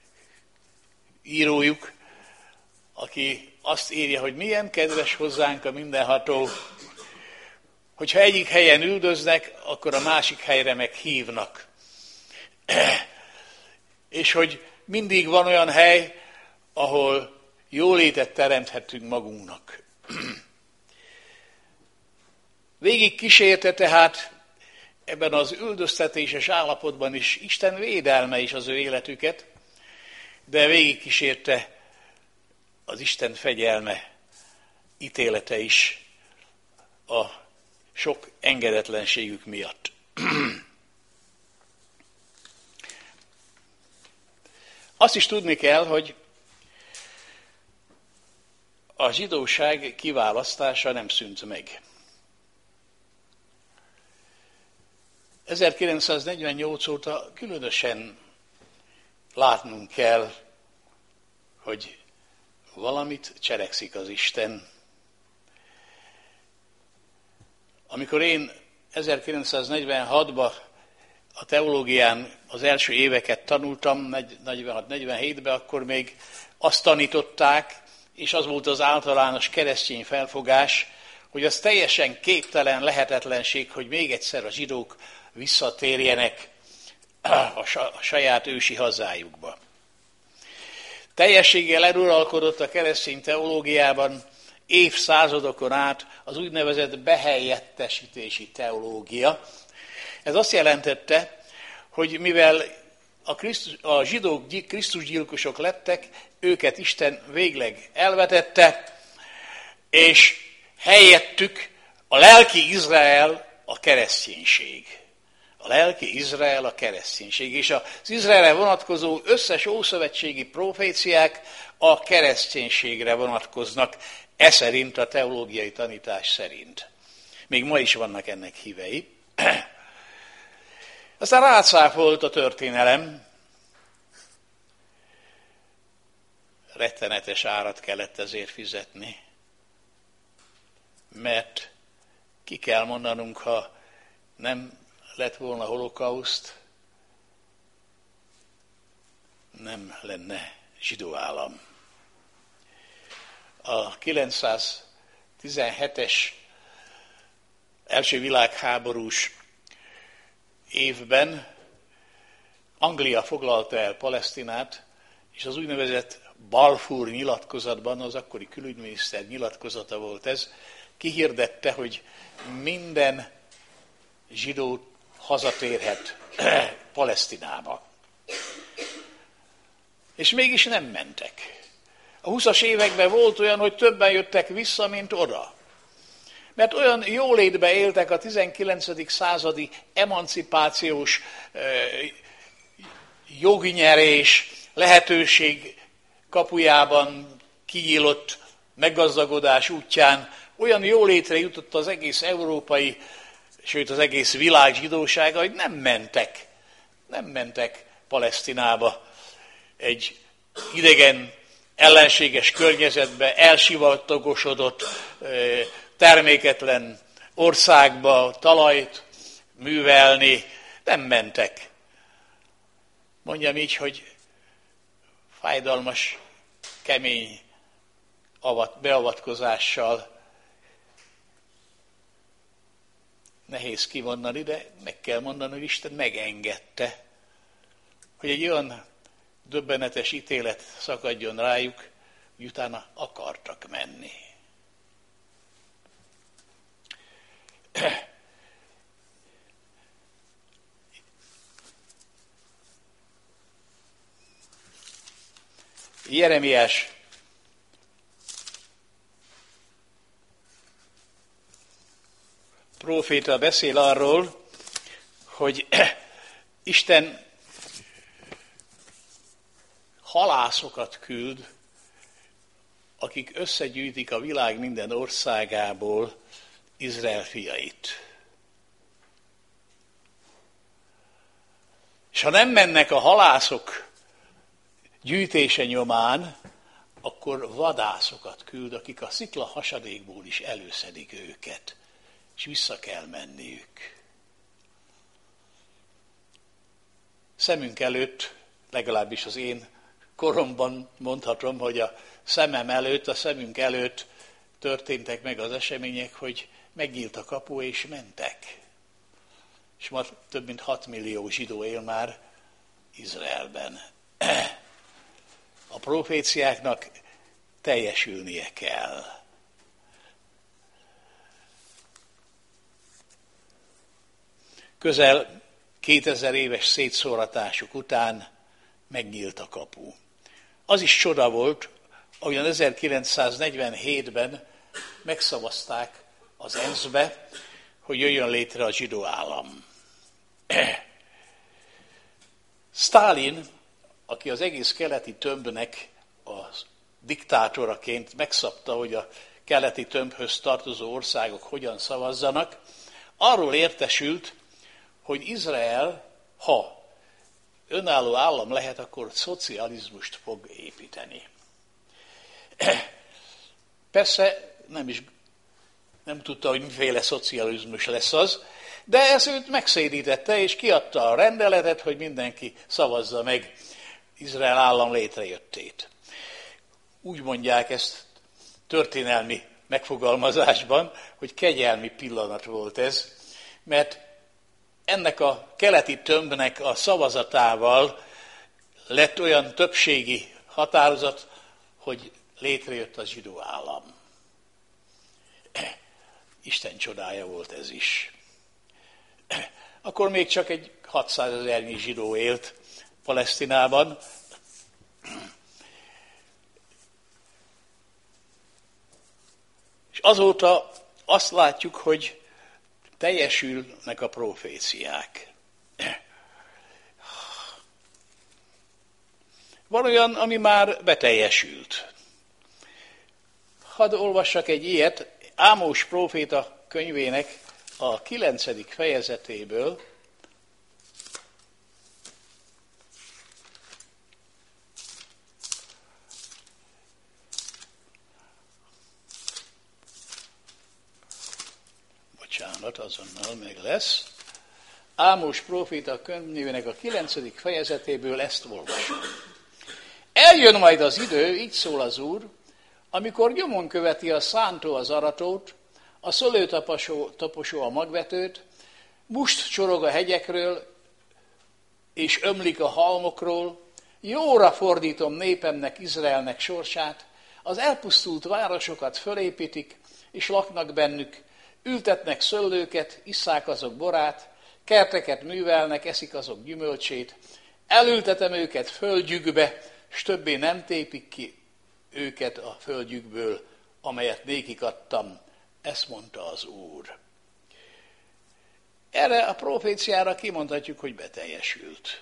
[SPEAKER 1] írójuk, aki azt írja, hogy milyen kedves hozzánk a mindenható, hogyha egyik helyen üldöznek, akkor a másik helyre meg hívnak. És hogy mindig van olyan hely, ahol jólétet teremthetünk magunknak. Végig kísérte tehát ebben az üldöztetéses állapotban is Isten védelme is az ő életüket, de végigkísérte az Isten fegyelme, ítélete is a sok engedetlenségük miatt. Azt is tudni kell, hogy a zsidóság kiválasztása nem szűnt meg. 1948 óta különösen látnunk kell, hogy valamit cselekszik az Isten. Amikor én 1946-ban a teológián az első éveket tanultam, 46-47-ben, akkor még azt tanították, és az volt az általános keresztény felfogás, hogy az teljesen képtelen lehetetlenség, hogy még egyszer a zsidók visszatérjenek a saját ősi hazájukba. Teljességgel eluralkodott a keresztény teológiában évszázadokon át az úgynevezett behelyettesítési teológia. Ez azt jelentette, hogy mivel a zsidók krisztusgyilkosok lettek, őket Isten végleg elvetette, és helyettük a lelki Izrael a kereszténység. A lelki Izrael a kereszténység. És az Izraelre vonatkozó összes ószövetségi proféciák a kereszténységre vonatkoznak, szerint a teológiai tanítás szerint. Még ma is vannak ennek hívei. Aztán rácáfolt a történelem. Rettenetes árat kellett ezért fizetni. Mert ki kell mondanunk, ha nem lett volna holokauszt, nem lenne zsidó állam. A 917-es első világháborús évben Anglia foglalta el Palesztinát, és az úgynevezett Balfour nyilatkozatban, az akkori külügyminiszter nyilatkozata volt ez, kihirdette, hogy minden zsidó hazatérhet Palesztinába. És mégis nem mentek. A 20-as években volt olyan, hogy többen jöttek vissza, mint oda. Mert olyan jólétbe éltek a 19. századi emancipációs jognyerés lehetőség kapujában kinyílott meggazdagodás útján, olyan jólétre jutott az egész európai, sőt az egész világ zsidósága, hogy nem mentek Palesztinába egy idegen, ellenséges környezetbe, elsivatagosodott, terméketlen országba talajt művelni, nem mentek. Mondjam így, hogy fájdalmas, kemény beavatkozással, nehéz kimondani, de meg kell mondani, hogy Isten megengedte, hogy egy olyan döbbenetes ítélet szakadjon rájuk, hogy utána akartak menni. Jeremiás próféta beszél arról, hogy Isten halászokat küld, akik összegyűjtik a világ minden országából Izrael fiait. És ha nem mennek a halászok gyűjtése nyomán, akkor vadászokat küld, akik a szikla hasadékból is előszedik őket, és vissza kell menniük. Szemünk előtt, legalábbis az én koromban mondhatom, hogy a szemünk előtt történtek meg az események, hogy megnyílt a kapu és mentek. És ma több mint 6 millió zsidó él már Izraelben. A proféciáknak teljesülnie kell. közel 2000 éves szétszóratásuk után megnyílt a kapu. Az is csoda volt, ahogyan 1947-ben megszavazták az ENSZ-be, hogy jöjjön létre a zsidó állam. Sztálin, aki az egész keleti tömbnek a diktátoraként megszabta, hogy a keleti tömbhöz tartozó országok hogyan szavazzanak, arról értesült, hogy Izrael, ha önálló állam lehet, akkor szocializmust fog építeni. Persze nem tudta, hogy miféle szocializmus lesz az, de ez őt megszédítette, és kiadta a rendeletet, hogy mindenki szavazza meg Izrael állam létrejöttét. Úgy mondják ezt történelmi megfogalmazásban, hogy kegyelmi pillanat volt ez, mert ennek a keleti tömbnek a szavazatával lett olyan többségi határozat, hogy létrejött a zsidó állam. Isten csodája volt ez is. Akkor még csak egy 600 000 zsidó élt Palesztinában. És azóta azt látjuk, hogy teljesülnek a proféciák. Van olyan, ami már beteljesült. Hadd olvassak egy ilyet, Ámós próféta könyvének a 9. fejezetéből, azonnal meg lesz. Ámós próféta könyvének a 9. fejezetéből ezt olvasom. Eljön majd az idő, így szól az Úr, amikor nyomon követi a szántó az aratót, a szőlőtaposó a magvetőt, must csorog a hegyekről, és ömlik a halmokról, jóra fordítom népemnek, Izraelnek sorsát, az elpusztult városokat fölépítik, és laknak bennük, ültetnek szőlőket, isszák azok borát, kerteket művelnek, eszik azok gyümölcsét, elültetem őket földjükbe, s többé nem tépik ki őket a földjükből, amelyet nékik adtam, ezt mondta az Úr. Erre a proféciára kimondhatjuk, hogy beteljesült.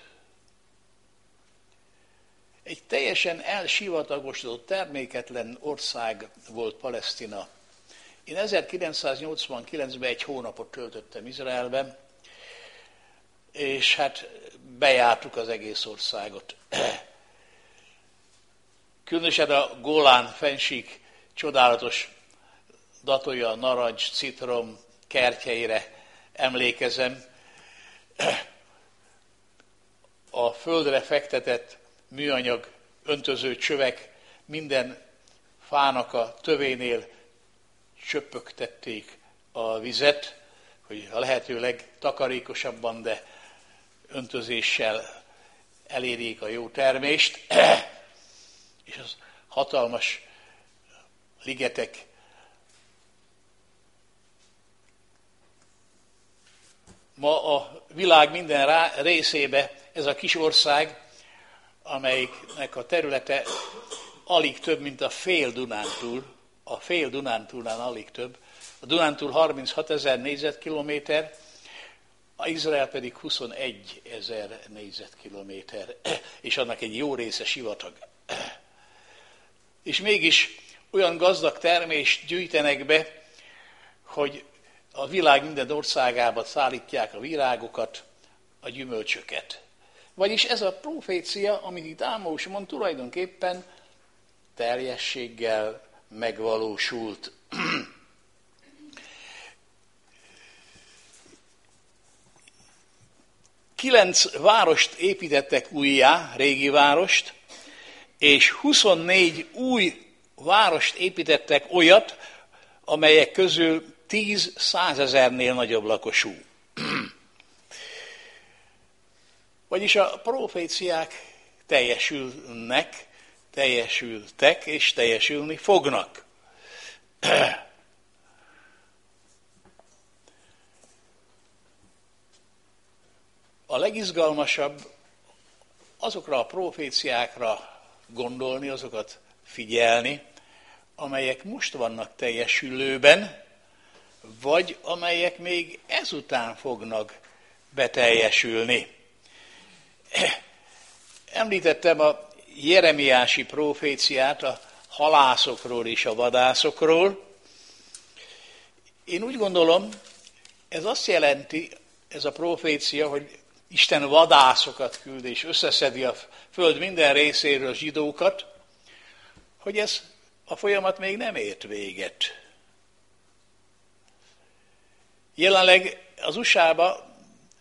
[SPEAKER 1] Egy teljesen elsivatagosodott, terméketlen ország volt Palesztina. Én 1989-ben egy hónapot töltöttem Izraelben, és hát bejártuk az egész országot. Különösen a Golán fennsík csodálatos datolja, narancs, citrom kertjeire emlékezem. A földre fektetett műanyag öntöző csövek minden fának a tövénél csöpögtették a vizet, hogy a lehető legtakarékosabban, de öntözéssel elérjék a jó termést, és az hatalmas ligetek ma a világ minden részébe ez a kis ország, amelyiknek a területe alig több, mint a fél Dunántúl, a fél Dunántúlnál alig több, a Dunántúl 36 000 négyzetkilométer, a Izrael pedig 21 000 négyzetkilométer, és annak egy jó része sivatag. És mégis olyan gazdag termést gyűjtenek be, hogy a világ minden országába szállítják a virágokat, a gyümölcsöket. Vagyis ez a profécia, amit itt Ámós mond, tulajdonképpen teljességgel megvalósult. 9 várost építettek újjá, régi várost, és 24 új várost építettek olyat, amelyek közül 10 100 000-nél nagyobb lakosú. Vagyis a proféciák teljesültek és teljesülni fognak. A legizgalmasabb azokra a proféciákra gondolni, azokat figyelni, amelyek most vannak teljesülőben, vagy amelyek még ezután fognak beteljesülni. Említettem a jeremiási proféciát a halászokról és a vadászokról. Én úgy gondolom, ez azt jelenti, ez a profécia, hogy Isten vadászokat küld és összeszedi a föld minden részéről zsidókat, hogy ez a folyamat még nem ért véget. Jelenleg az USA-ban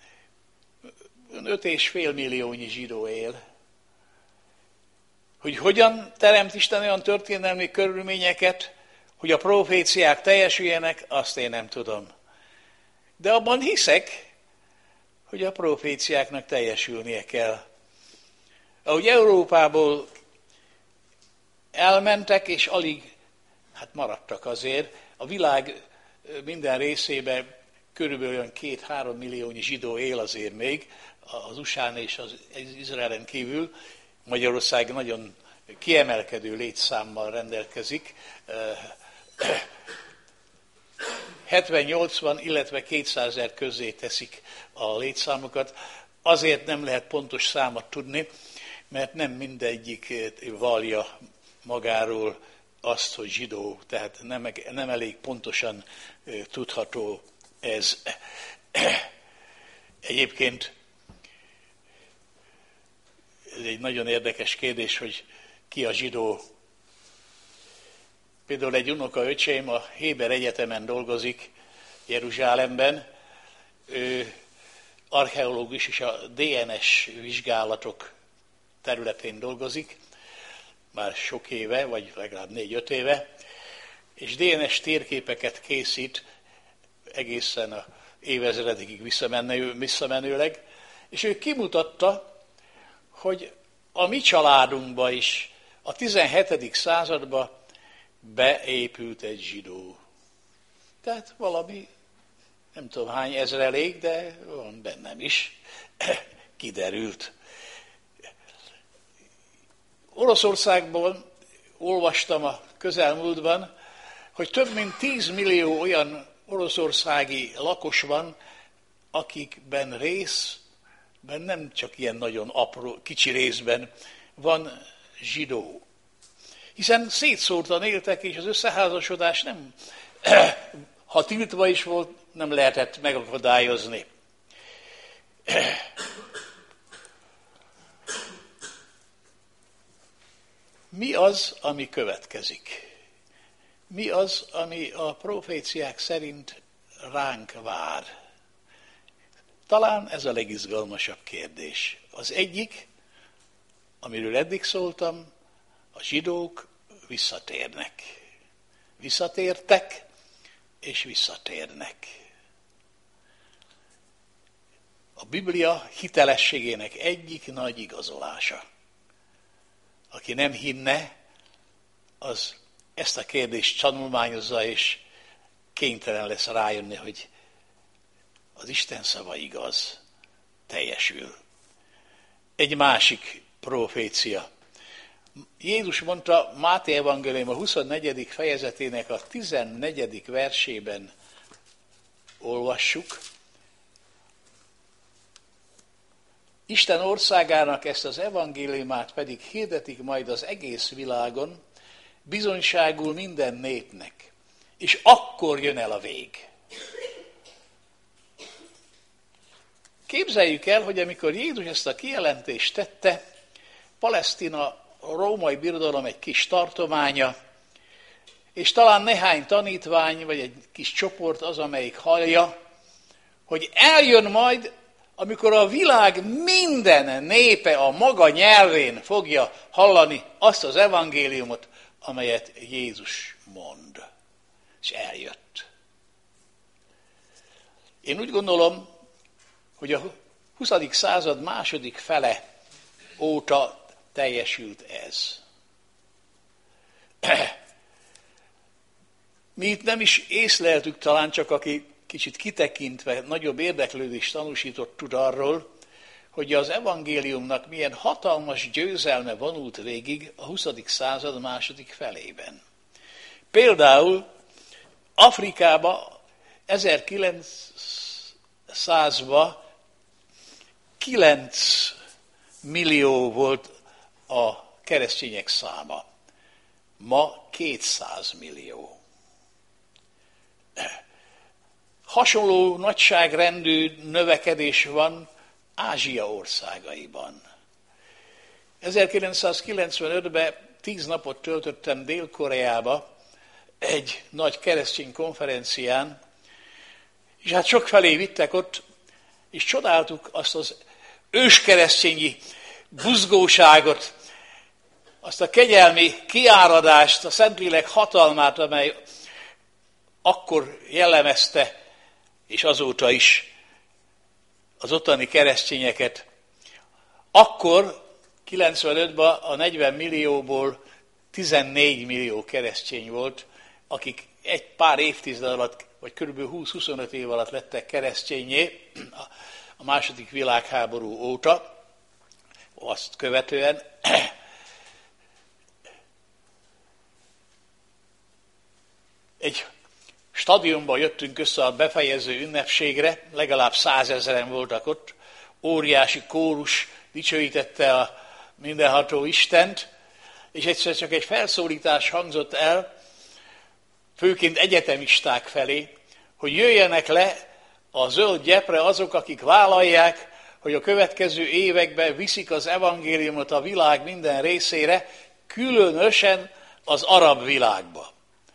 [SPEAKER 1] 5,5 milliónyi zsidó él. Hogy hogyan teremt Isten olyan történelmi körülményeket, hogy a proféciák teljesüljenek, azt én nem tudom. De abban hiszek, hogy a proféciáknak teljesülnie kell. Ahogy Európából elmentek, és alig, maradtak azért, a világ minden részében körülbelül olyan 2-3 milliónyi zsidó él azért még, az USA-n és az Izraelen kívül. Magyarország nagyon kiemelkedő létszámmal rendelkezik. 70-80, illetve 200 000 közé teszik a létszámokat. Azért nem lehet pontos számot tudni, mert nem mindegyik vallja magáról azt, hogy zsidó, tehát nem elég pontosan tudható ez. Egyébként ez egy nagyon érdekes kérdés, hogy ki a zsidó. Például egy unokaöcsém a Héber Egyetemen dolgozik Jeruzsálemben, ő archeológus és a DNS vizsgálatok területén dolgozik, már sok éve, vagy legalább 4-5 éve, és DNS térképeket készít egészen a évezredekig visszamenőleg, és ő kimutatta, hogy a mi családunkba is a 17. században beépült egy zsidó. Tehát valami, nem tudom hány ezrelék, de van bennem is, kiderült. Oroszországból olvastam a közelmúltban, hogy több mint 10 millió olyan oroszországi lakos van, akikben részben, nem csak ilyen nagyon apró, kicsi részben van zsidó. Hiszen szétszórtan éltek, és az összeházasodás nem, ha tiltva is volt, nem lehetett megakadályozni. Mi az, ami következik? Mi az, ami a proféciák szerint ránk vár? Talán ez a legizgalmasabb kérdés. Az egyik, amiről eddig szóltam, a zsidók visszatérnek. Visszatértek, és visszatérnek. A Biblia hitelességének egyik nagy igazolása. Aki nem hinne, az ezt a kérdést tanulmányozza, és kénytelen lesz rájönni, hogy az Isten szava igaz, teljesül. Egy másik profécia. Jézus mondta Máté evangélium a 24. fejezetének a 14. versében olvassuk. Isten országának ezt az evangéliumát pedig hirdetik majd az egész világon, bizonyságul minden népnek, és akkor jön el a vég. Képzeljük el, hogy amikor Jézus ezt a kijelentést tette, Palesztina a római birodalom egy kis tartománya, és talán néhány tanítvány, vagy egy kis csoport az, amelyik hallja, hogy eljön majd, amikor a világ minden népe a maga nyelvén fogja hallani azt az evangéliumot, amelyet Jézus mond. És eljött. Én úgy gondolom, hogy a 20. század második fele óta teljesült ez. Mi itt nem is észleltük, talán csak aki kicsit kitekintve nagyobb érdeklődést tanúsított tud arról, hogy az evangéliumnak milyen hatalmas győzelme vonult végig a 20. század második felében. Például Afrikában 1900-ban 9 millió volt a keresztények száma. Ma 200 millió. Hasonló nagyságrendű növekedés van Ázsia országaiban. 1995-ben 10 napot töltöttem Dél-Koreába egy nagy keresztény konferencián, és hát sokfelé vittek ott, és csodáltuk azt az őskeresztényi buzgóságot, azt a kegyelmi kiáradást, a Szentlélek hatalmát, amely akkor jellemezte, és azóta is az ottani keresztényeket. Akkor, 95-ben a 40 millióból 14 millió keresztény volt, akik egy pár évtized alatt, vagy kb. 20-25 év alatt lettek keresztényé a második világháború óta, azt követően. Egy stadionban jöttünk össze a befejező ünnepségre, legalább 100 000 voltak ott, óriási kórus dicsőítette a mindenható Istent, és egyszer csak egy felszólítás hangzott el, főként egyetemisták felé, hogy jöjjenek le a zöld gyepre azok, akik vállalják, hogy a következő években viszik az evangéliumot a világ minden részére, különösen az arab világba.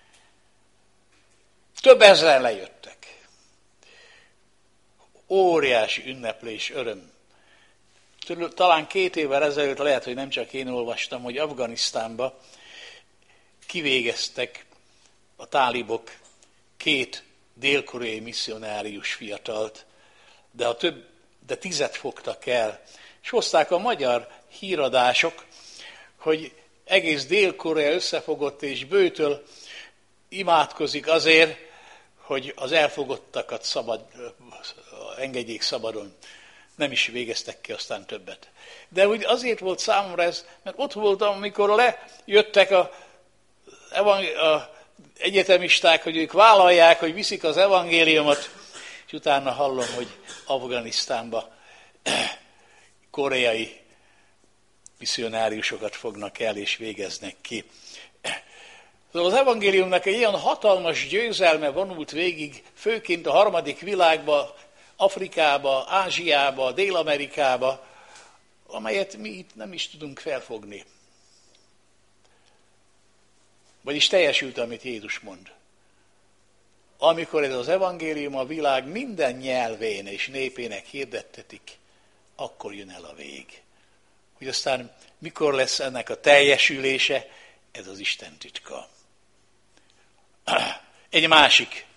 [SPEAKER 1] Több ezren lejöttek. Óriási ünneplés, öröm. Talán 2 évvel ezelőtt, lehet, hogy nem csak én olvastam, hogy Afganisztánba kivégeztek a tálibok 2 dél-koreai misszionárius fiatalt, de 10 fogtak el. És hozták a magyar híradások, hogy egész Dél-Korea összefogott és bőtől imádkozik azért, hogy az elfogottakat engedjék szabadon. Nem is végeztek ki aztán többet. De úgy azért volt számomra ez, mert ott voltam, amikor lejöttek az egyetemisták, hogy ők vállalják, hogy viszik az evangéliumot, és utána hallom, hogy Afganisztánba koreai misszionáriusokat fognak el és végeznek ki. Az evangéliumnak egy ilyen hatalmas győzelme vonult végig, főként a harmadik világba, Afrikába, Ázsiába, Dél-Amerikába, amelyet mi itt nem is tudunk felfogni. Vagyis teljesült, amit Jézus mond. Amikor ez az evangélium a világ minden nyelvén és népének hirdettetik, akkor jön el a vég. Hogy aztán mikor lesz ennek a teljesülése, ez az Isten titka. Egy másik.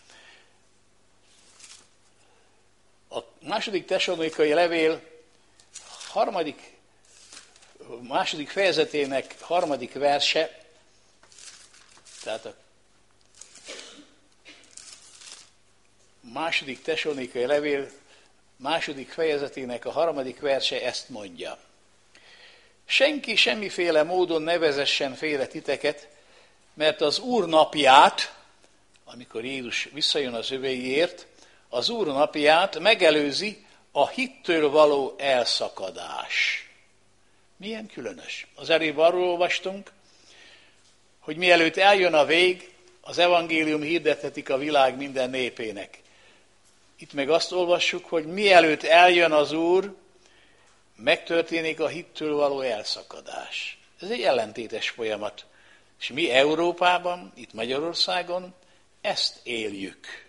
[SPEAKER 1] A második Tesszalonikai levél második fejezetének 3. verse, tehát a második Tesszalonikai levél második fejezetének a 3. verse ezt mondja. Senki semmiféle módon ne vezessen félre titeket, mert az Úr napját, amikor Jézus visszajön az övéiért, az Úr napját megelőzi a hittől való elszakadás. Milyen különös. Az előbb arról olvastunk, hogy mielőtt eljön a vég, az evangélium hirdethetik a világ minden népének. Itt meg azt olvassuk, hogy mielőtt eljön az Úr, megtörténik a hittől való elszakadás. Ez egy ellentétes folyamat. És mi Európában, itt Magyarországon ezt éljük.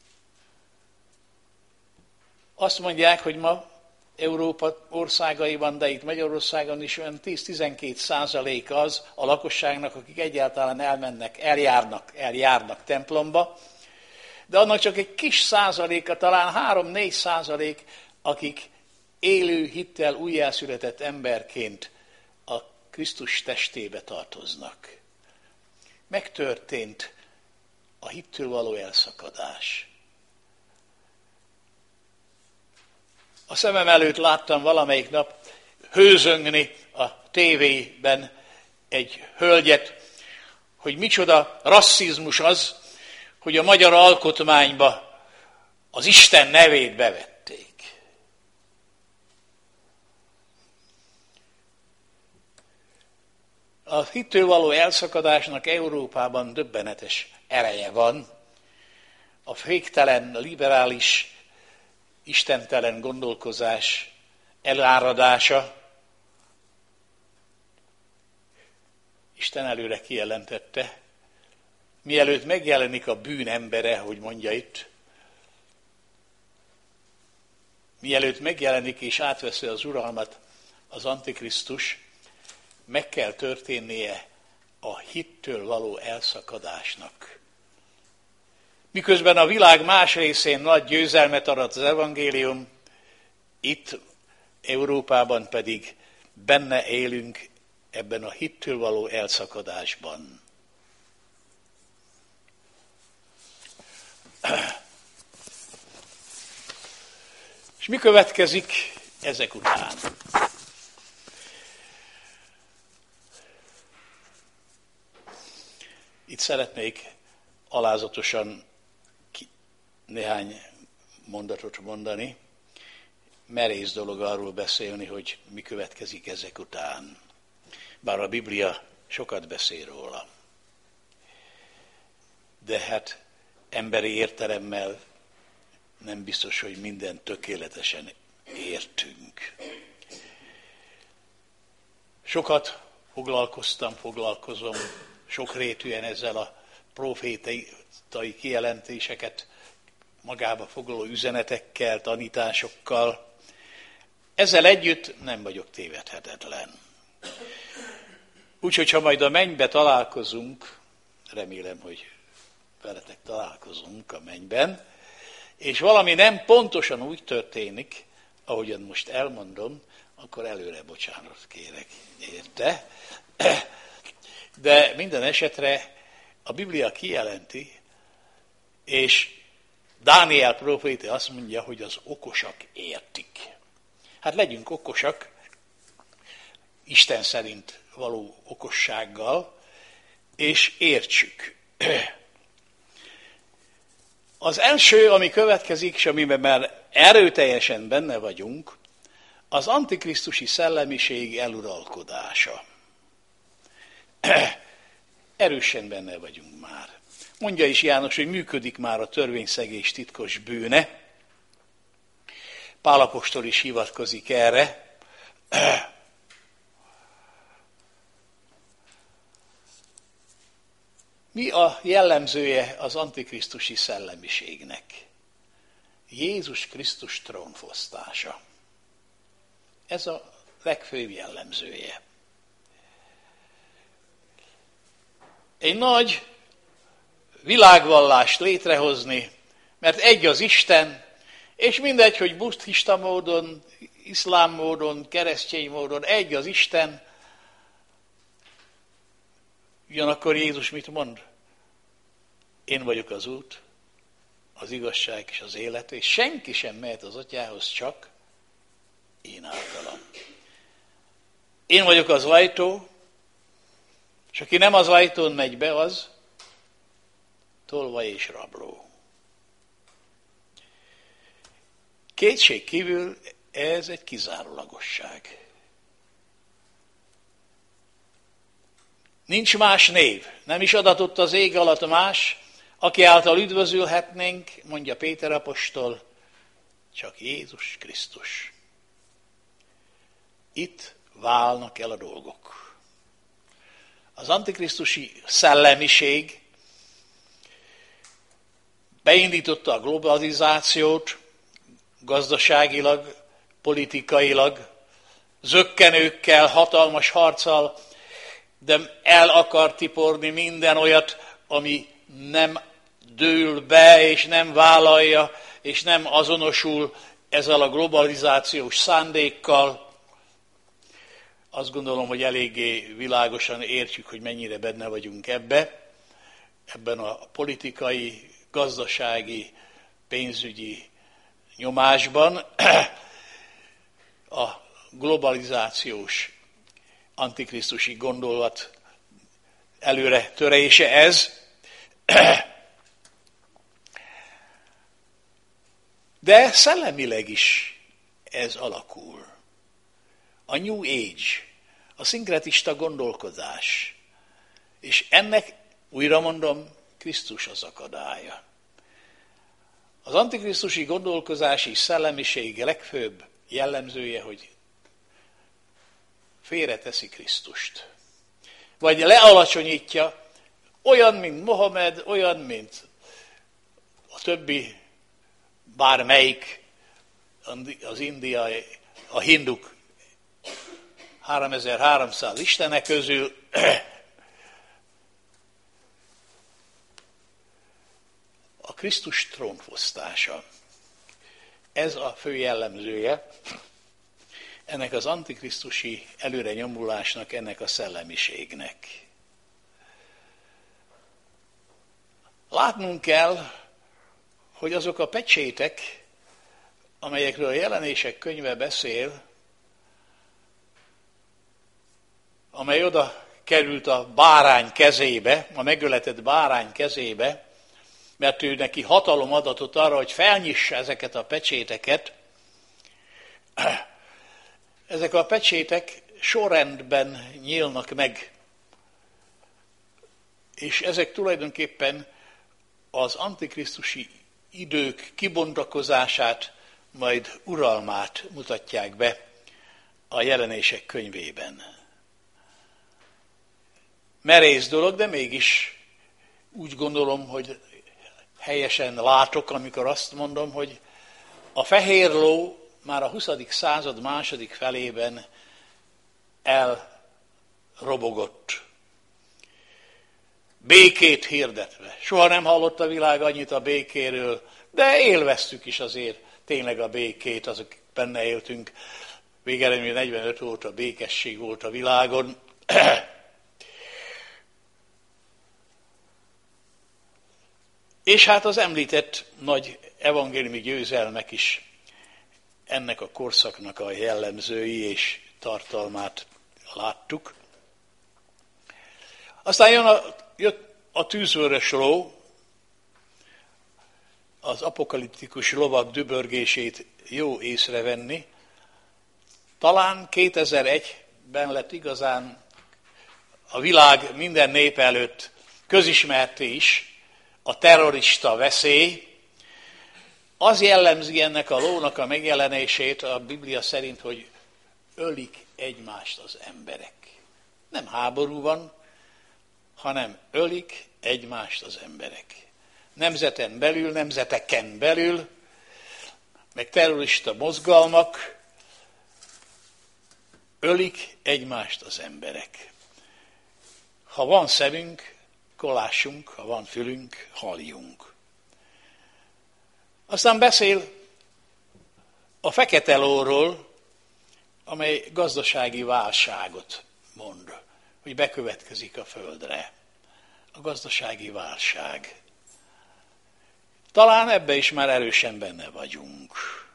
[SPEAKER 1] Azt mondják, hogy ma Európa országaiban, de itt Magyarországon is olyan 10-12% az a lakosságnak, akik egyáltalán eljárnak templomba, de annak csak egy kis százaléka, talán 3-4%, akik élő hittel újjászületett emberként a Krisztus testébe tartoznak. Megtörtént a hittől való elszakadás. A szemem előtt láttam valamelyik nap hőzöngni a tévében egy hölgyet, hogy micsoda rasszizmus az, hogy a magyar alkotmányba az Isten nevét bevették. A hittől való elszakadásnak Európában döbbenetes ereje van. A féktelen, liberális, istentelen gondolkozás eláradása. Isten előre kijelentette, mielőtt megjelenik a bűn embere, hogy mondja itt, mielőtt megjelenik és átveszi az uralmat az Antikrisztus, meg kell történnie a hittől való elszakadásnak. Miközben a világ más részén nagy győzelmet arat az evangélium, itt Európában pedig benne élünk ebben a hittől való elszakadásban. És mi következik ezek után? Itt szeretnék alázatosan néhány mondatot mondani. Merész dolog arról beszélni, hogy mi következik ezek után. Bár a Biblia sokat beszél róla. De hát emberi értelemmel nem biztos, hogy mindent tökéletesen értünk. Sokat foglalkozom sokrétűen ezzel a profétai kijelentéseket magába foglaló üzenetekkel, tanításokkal. Ezzel együtt nem vagyok tévedhetetlen. Úgyhogy ha majd a mennybe találkozunk, remélem, hogy veletek találkozunk a mennyben, és valami nem pontosan úgy történik, ahogyan most elmondom, akkor előre bocsánat kérek érte. De minden esetre a Biblia kijelenti, és Dániel próféta azt mondja, hogy az okosak értik. Hát legyünk okosak, Isten szerint való okossággal, és értsük. Az első, ami következik, és amiben már erőteljesen benne vagyunk, az antikrisztusi szellemiség eluralkodása. Erősen benne vagyunk már. Mondja is János, hogy működik már a törvényszegés titkos bűne. Pál apostol is hivatkozik erre. Mi a jellemzője az antikrisztusi szellemiségnek? Jézus Krisztus trónfosztása. Ez a legfőbb jellemzője. Egy nagy világvallást létrehozni, mert egy az Isten, és mindegy, hogy buddhista módon, iszlám módon, keresztény módon, egy az Isten. Ugyanakkor Jézus mit mond? Én vagyok az út, az igazság és az élet, és senki sem mehet az Atyához, csak én általam. Én vagyok az ajtó, és aki nem az ajtón megy be, az tolvaj és rabló. Kétség kívül ez egy kizárólagosság. Nincs más név, nem is adatott az ég alatt más, aki által üdvözülhetnénk, mondja Péter apostol, csak Jézus Krisztus. Itt válnak el a dolgok. Az antikrisztusi szellemiség beindította a globalizációt, gazdaságilag, politikailag, zökkenőkkel, hatalmas harccal, de el akar tiporni minden olyat, ami nem dől be, és nem vállalja, és nem azonosul ezzel a globalizációs szándékkal. Azt gondolom, hogy eléggé világosan értjük, hogy mennyire benne vagyunk ebben a politikai, gazdasági, pénzügyi nyomásban. a globalizációs antikrisztusi gondolat előre törése ez. De szellemileg is ez alakul. A New Age, a szinkretista gondolkodás. És ennek, újra mondom, Krisztus az akadálya. Az antikrisztusi gondolkozási szellemiség legfőbb jellemzője, hogy félreteszi Krisztust. Vagy lealacsonyítja, olyan, mint Mohamed, olyan, mint a többi, bármelyik, az indiai, a hinduk 3300 istenek közül, a Krisztus trónfosztása. Ez a fő jellemzője ennek az antikrisztusi előre nyomulásnak, ennek a szellemiségnek. Látnunk kell, hogy azok a pecsétek, amelyekről a Jelenések könyve beszél, amely oda került a bárány kezébe, a megöletett bárány kezébe, mert ő neki hatalom adatot arra, hogy felnyissa ezeket a pecséteket. Ezek a pecsétek sorrendben nyílnak meg, és ezek tulajdonképpen az antikrisztusi idők kibontakozását, majd uralmát mutatják be a Jelenések könyvében. Merész dolog, de mégis úgy gondolom, hogy helyesen látok, amikor azt mondom, hogy a fehér ló már a 20. század második felében elrobogott. Békét hirdetve. Soha nem hallott a világ annyit a békéről, de élveztük is azért tényleg a békét, azok benne éltünk. Végeredményben 45 óta békesség volt a világon. És hát az említett nagy evangéliumi győzelmek is ennek a korszaknak a jellemzői és tartalmát láttuk. Aztán jött a tűzvörös ló, az apokaliptikus lovak dübörgését jó észrevenni. Talán 2001-ben lett igazán a világ minden nép előtt közismerté is a terrorista veszély. Az jellemzi ennek a lónak a megjelenését a Biblia szerint, hogy ölik egymást az emberek. Nem háború van, hanem ölik egymást az emberek. Nemzeten belül, nemzeteken belül, meg terrorista mozgalmak ölik egymást az emberek. Ha van szemünk, lássunk, ha van fülünk, halljunk. Aztán beszél a fekete lóról, amely gazdasági válságot mond, hogy bekövetkezik a földre. A gazdasági válság. Talán ebbe is már erősen benne vagyunk.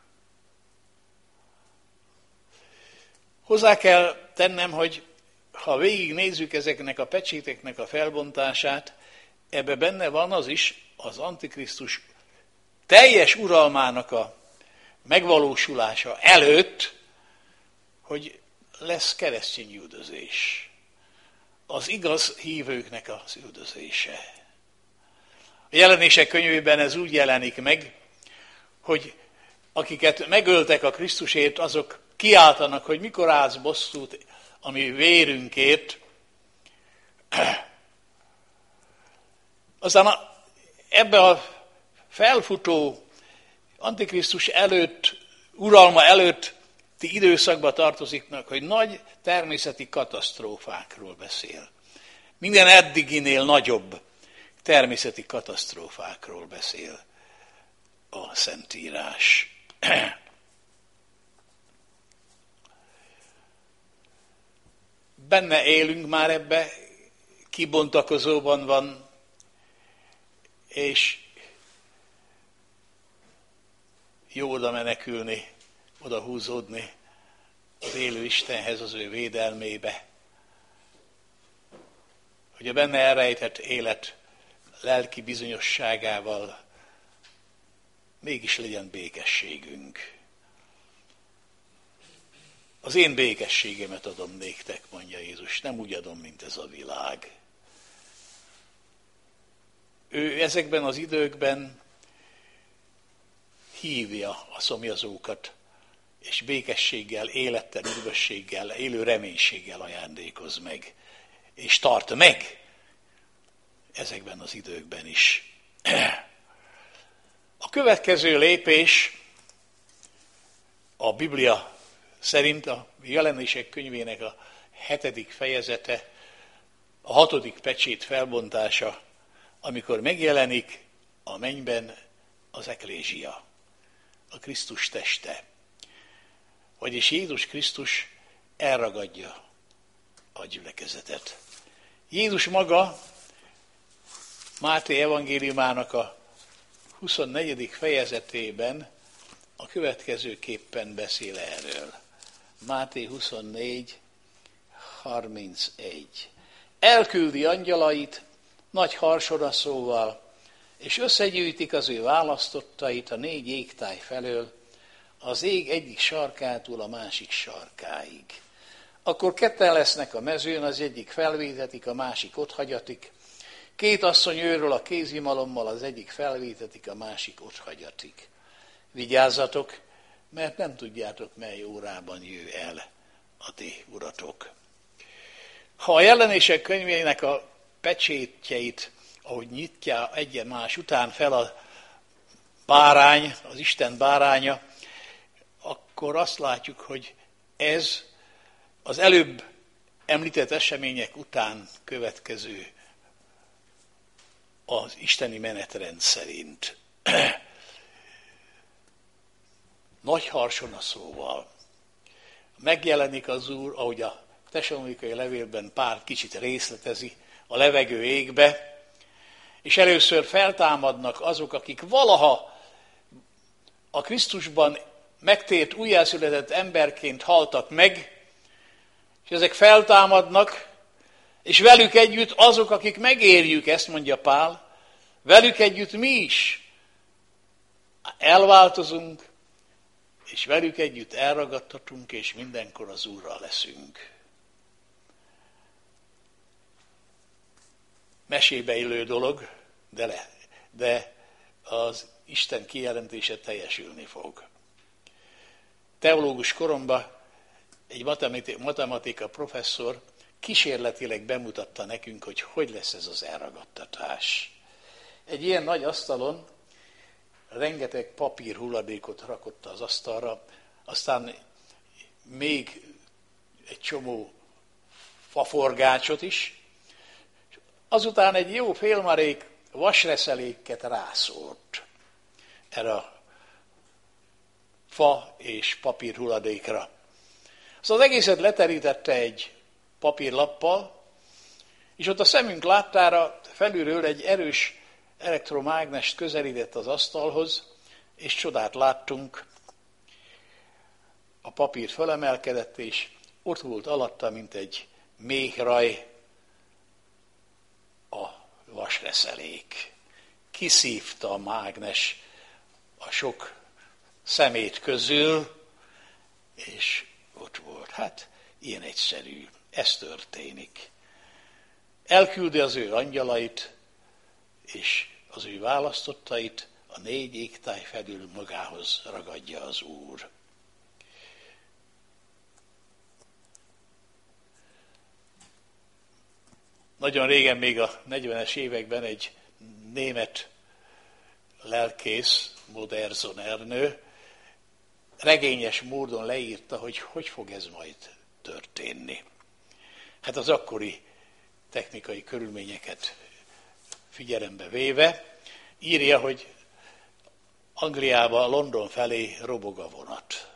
[SPEAKER 1] Hozzá kell tennem, hogy ha végignézzük ezeknek a pecséteknek a felbontását, ebbe benne van az is, az Antikrisztus teljes uralmának a megvalósulása előtt, hogy lesz keresztény üldözés. Az igaz hívőknek az üldözése. A Jelenések könyvében ez úgy jelenik meg, hogy akiket megöltek a Krisztusért, azok kiáltanak, hogy mikor állsz bosszút a mi vérünkért. Aztán ebbe a felfutó Antikrisztus előtt, uralma előtti időszakba tartoziknak, hogy nagy természeti katasztrófákról beszél. Minden eddiginél nagyobb természeti katasztrófákról beszél a Szentírás. Benne élünk már ebbe, kibontakozóban van, és jó oda menekülni, oda húzódni az élő Istenhez, az ő védelmébe, hogy a benne elrejtett élet lelki bizonyosságával mégis legyen békességünk. Az én békességemet adom néktek, mondja Jézus, nem úgy adom, mint ez a világ. Ő ezekben az időkben hívja a szomjazókat, és békességgel, élettel, üdvösséggel, élő reménységgel ajándékoz meg, és tart meg ezekben az időkben is. A következő lépés a Biblia szerint a Jelenések könyvének a 7. fejezete, a 6. pecsét felbontása, amikor megjelenik a mennyben az eklézsia, a Krisztus teste. Vagyis Jézus Krisztus elragadja a gyülekezetet. Jézus maga Máté evangéliumának a 24. fejezetében a következőképpen beszél erről. Máté 24, 31. Elküldi angyalait nagy harsonaszóval, és összegyűjtik az ő választottait a 4 égtáj felől, az ég egyik sarkától a másik sarkáig. Akkor ketten lesznek a mezőn, az egyik felvétetik, a másik otthagyatik. 2 asszony őről a kézimalommal, az egyik felvétetik, a másik otthagyatik. Vigyázzatok, mert nem tudjátok, mely órában jő el a ti uratok. Ha a Jelenések könyvének a pecsétjeit, ahogy nyitja egymás után fel a bárány, az Isten báránya, akkor azt látjuk, hogy ez az előbb említett események után következő az isteni menetrend szerint. Nagy harsonaszóval megjelenik az Úr, ahogy a Tesalonikai levélben Pál kicsit részletezi, a levegő égbe, és először feltámadnak azok, akik valaha a Krisztusban megtért, újjászületett emberként haltak meg, és ezek feltámadnak, és velük együtt azok, akik megérjük, ezt mondja Pál, velük együtt mi is elváltozunk, és velük együtt elragadtatunk, és mindenkor az Úrral leszünk. Mesébe illő dolog, de az Isten kijelentése teljesülni fog. Teológus koromban egy matematika professzor kísérletileg bemutatta nekünk, hogy lesz ez az elragadtatás. Egy ilyen nagy asztalon rengeteg papír hulladékot rakott az asztalra, aztán még egy csomó faforgácsot is, azután egy jó félmarék vasreszeléket rászórt erre a fa és papír hulladékra. Szóval az egészet leterítette egy papírlappal, és ott a szemünk láttára felülről egy erős elektromágnest közelített az asztalhoz, és csodát láttunk. A papír fölemelkedett, és ott volt alatta, mint egy méhraj, a vasreszelék. Kiszívta a mágnes a sok szemét közül, és ott volt. Hát, ilyen egyszerű. Ez történik. Elküldi az ő angyalait, és az ő választottait a 4 égtáj felül magához ragadja az Úr. Nagyon régen, még a 40-es években egy német lelkész, Modersohn Ernő, regényes módon leírta, hogy fog ez majd történni. Hát az akkori technikai körülményeket figyelembe véve írja, hogy Angliába, London felé robog a vonat.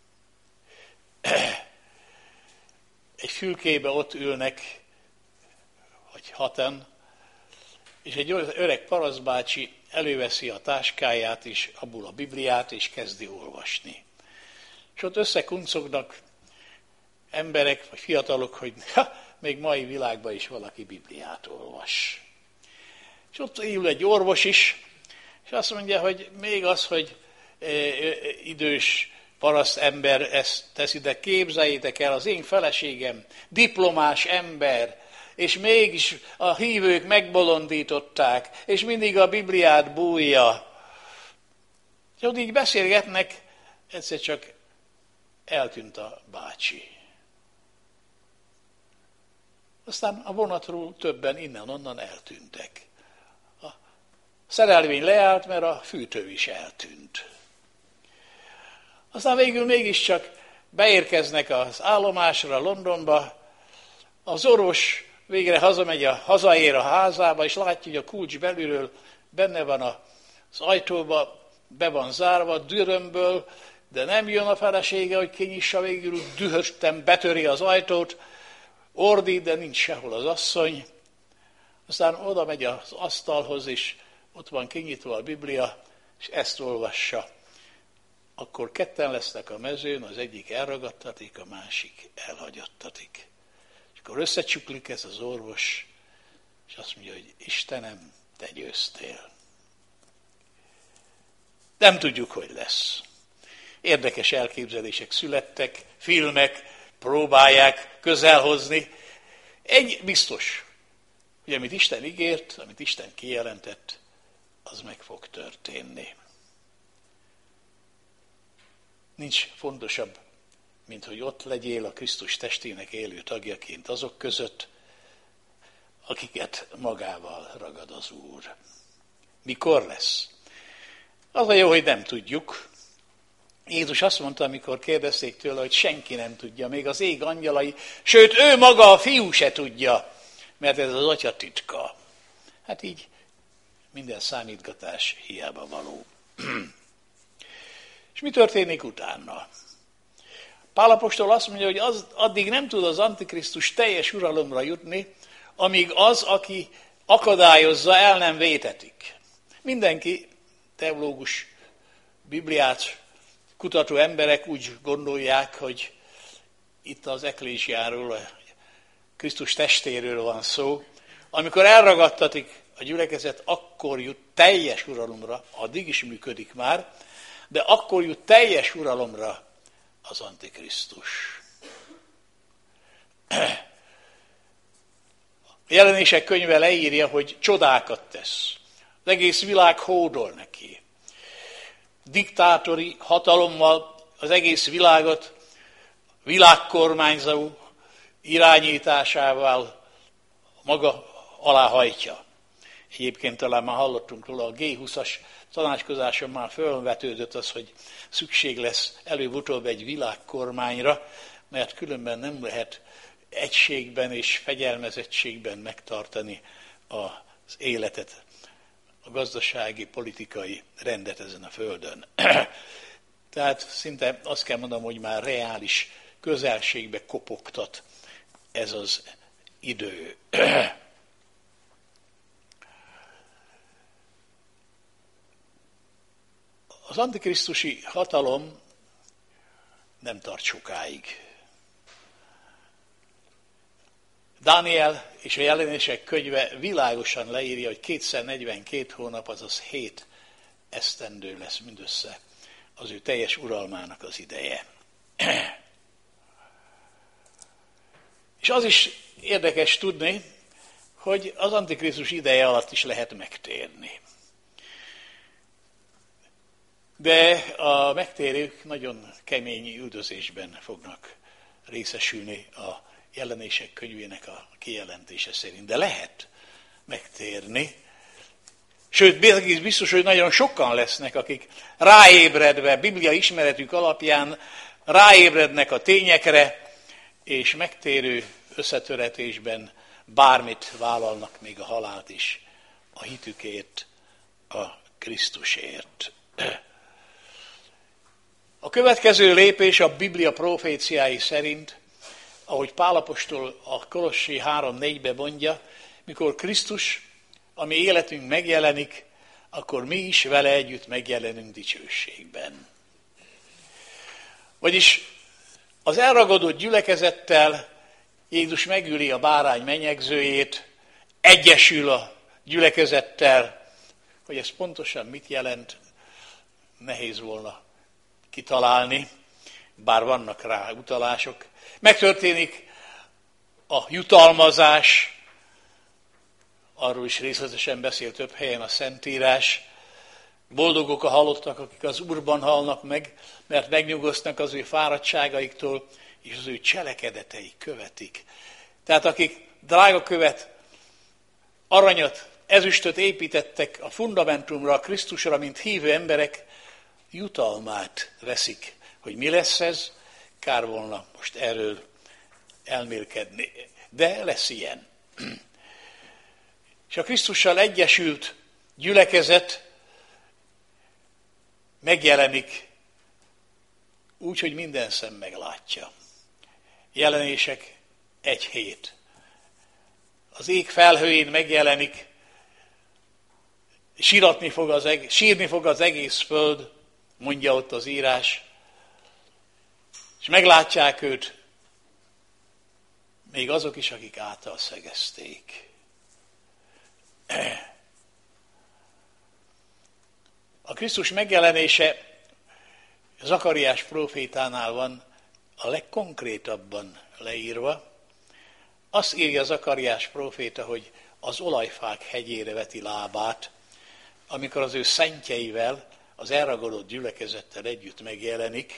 [SPEAKER 1] Egy fülkébe ott ülnek, vagy 6-an, és egy öreg parasztbácsi előveszi a táskáját, és abból a Bibliát, és kezdi olvasni. És ott összekuncognak emberek, vagy fiatalok, hogy még mai világban is valaki Bibliát olvas. És ott ül egy orvos is, és azt mondja, hogy még az, hogy idős paraszt ember ezt teszi, de képzeljétek el, az én feleségem diplomás ember, és mégis a hívők megbolondították, és mindig a Bibliát bújja. És ott így beszélgetnek, egyszer csak eltűnt a bácsi. Aztán a vonatról többen innen-onnan eltűntek. A szerelvény leállt, mert a fűtő is eltűnt. Aztán végül mégiscsak beérkeznek az állomásra, Londonba, az orvos végre hazaér a házába, és látja, hogy a kulcs belülről benne van az ajtóba, be van zárva dürömből, de nem jön a felesége, hogy kinyissa, végül dühötten betöri az ajtót, ordít, de nincs sehol az asszony. Aztán oda megy az asztalhoz, és ott van kinyitva a Biblia, és ezt olvassa. Akkor ketten lesznek a mezőn, az egyik elragadtatik, a másik elhagyattatik. És akkor összecsuklik ez az orvos, és azt mondja, hogy Istenem, te győztél. Nem tudjuk, hogy lesz. Érdekes elképzelések születtek, filmek próbálják közelhozni. Egy biztos, hogy amit Isten ígért, amit Isten kijelentett, az meg fog történni. Nincs fontosabb, mint hogy ott legyél a Krisztus testének élő tagjaként azok között, akiket magával ragad az Úr. Mikor lesz? Az a jó, hogy nem tudjuk. Jézus azt mondta, amikor kérdezték tőle, hogy senki nem tudja, még az ég angyalai, sőt, ő maga a fiú se tudja, mert ez az atya titka. Hát így minden számítgatás hiába való. És mi történik utána? Pál apostol azt mondja, hogy addig nem tud az Antikrisztus teljes uralomra jutni, amíg az, aki akadályozza, el nem vétetik. Mindenki, teológus, Bibliát kutató emberek úgy gondolják, hogy itt az eklésiáról, a Krisztus testéről van szó. Amikor elragadtatik a gyülekezet, akkor jut teljes uralomra, addig is működik már, de akkor jut teljes uralomra az Antikrisztus. A Jelenések könyve leírja, hogy csodákat tesz. Az egész világ hódol neki. Diktátori hatalommal az egész világot világkormányzó irányításával maga alá hajtja. Egyébként talán már hallottunk róla, a G20-as tanácskozáson már fölvetődött az, hogy szükség lesz előbb-utóbb egy világkormányra, mert különben nem lehet egységben és fegyelmezettségben megtartani az életet, a gazdasági, politikai rendet ezen a földön. Tehát szinte azt kell mondanom, hogy már reális közelségbe kopogtat ez az idő. Az antikrisztusi hatalom nem tart sokáig. Dániel és a Jelenések könyve világosan leírja, hogy 242 hónap, azaz 7 esztendő lesz mindössze az ő teljes uralmának az ideje. És az is érdekes tudni, hogy az Antikrisztus ideje alatt is lehet megtérni. De a megtérők nagyon kemény üldözésben fognak részesülni a Jelenések könyvének a kijelentése szerint. De lehet megtérni. Sőt, biztos, hogy nagyon sokan lesznek, akik ráébredve, Biblia ismeretük alapján ráébrednek a tényekre, és megtérő összetöretésben bármit vállalnak, még a halált is, a hitükért, a Krisztusért. A következő lépés a Biblia proféciái szerint, ahogy Pál apostol a Kolossi 3:4-ben mondja, mikor Krisztus, a mi életünk megjelenik, akkor mi is vele együtt megjelenünk dicsőségben. Vagyis Az elragadott gyülekezettel Jézus megüli a bárány menyegzőjét, egyesül a gyülekezettel, hogy ez pontosan mit jelent, nehéz volna kitalálni, bár vannak rá utalások. Megtörténik a jutalmazás, arról is részletesen beszél több helyen a Szentírás. Boldogok a halottak, akik az Úrban halnak meg, mert megnyugosznak az ő fáradtságaiktól, és az ő cselekedeteik követik. Tehát akik drága követ, aranyat, ezüstöt építettek a fundamentumra, a Krisztusra, mint hívő emberek, jutalmát veszik. Hogy mi lesz ez? Kár volna most erről elmélkedni. De lesz ilyen. És a Krisztussal egyesült gyülekezet megjelenik úgy, hogy minden szem meglátja. Jelenések 1:7. Az ég felhőjén megjelenik, sírni fog az egész föld, mondja ott az írás, és meglátják őt, még azok is, akik által szegezték. A Krisztus megjelenése Zakariás prófétánál van a legkonkrétabban leírva. Azt írja Zakariás próféta, hogy az olajfák hegyére veti lábát, amikor az ő szentjeivel, az elragadott gyülekezettel együtt megjelenik.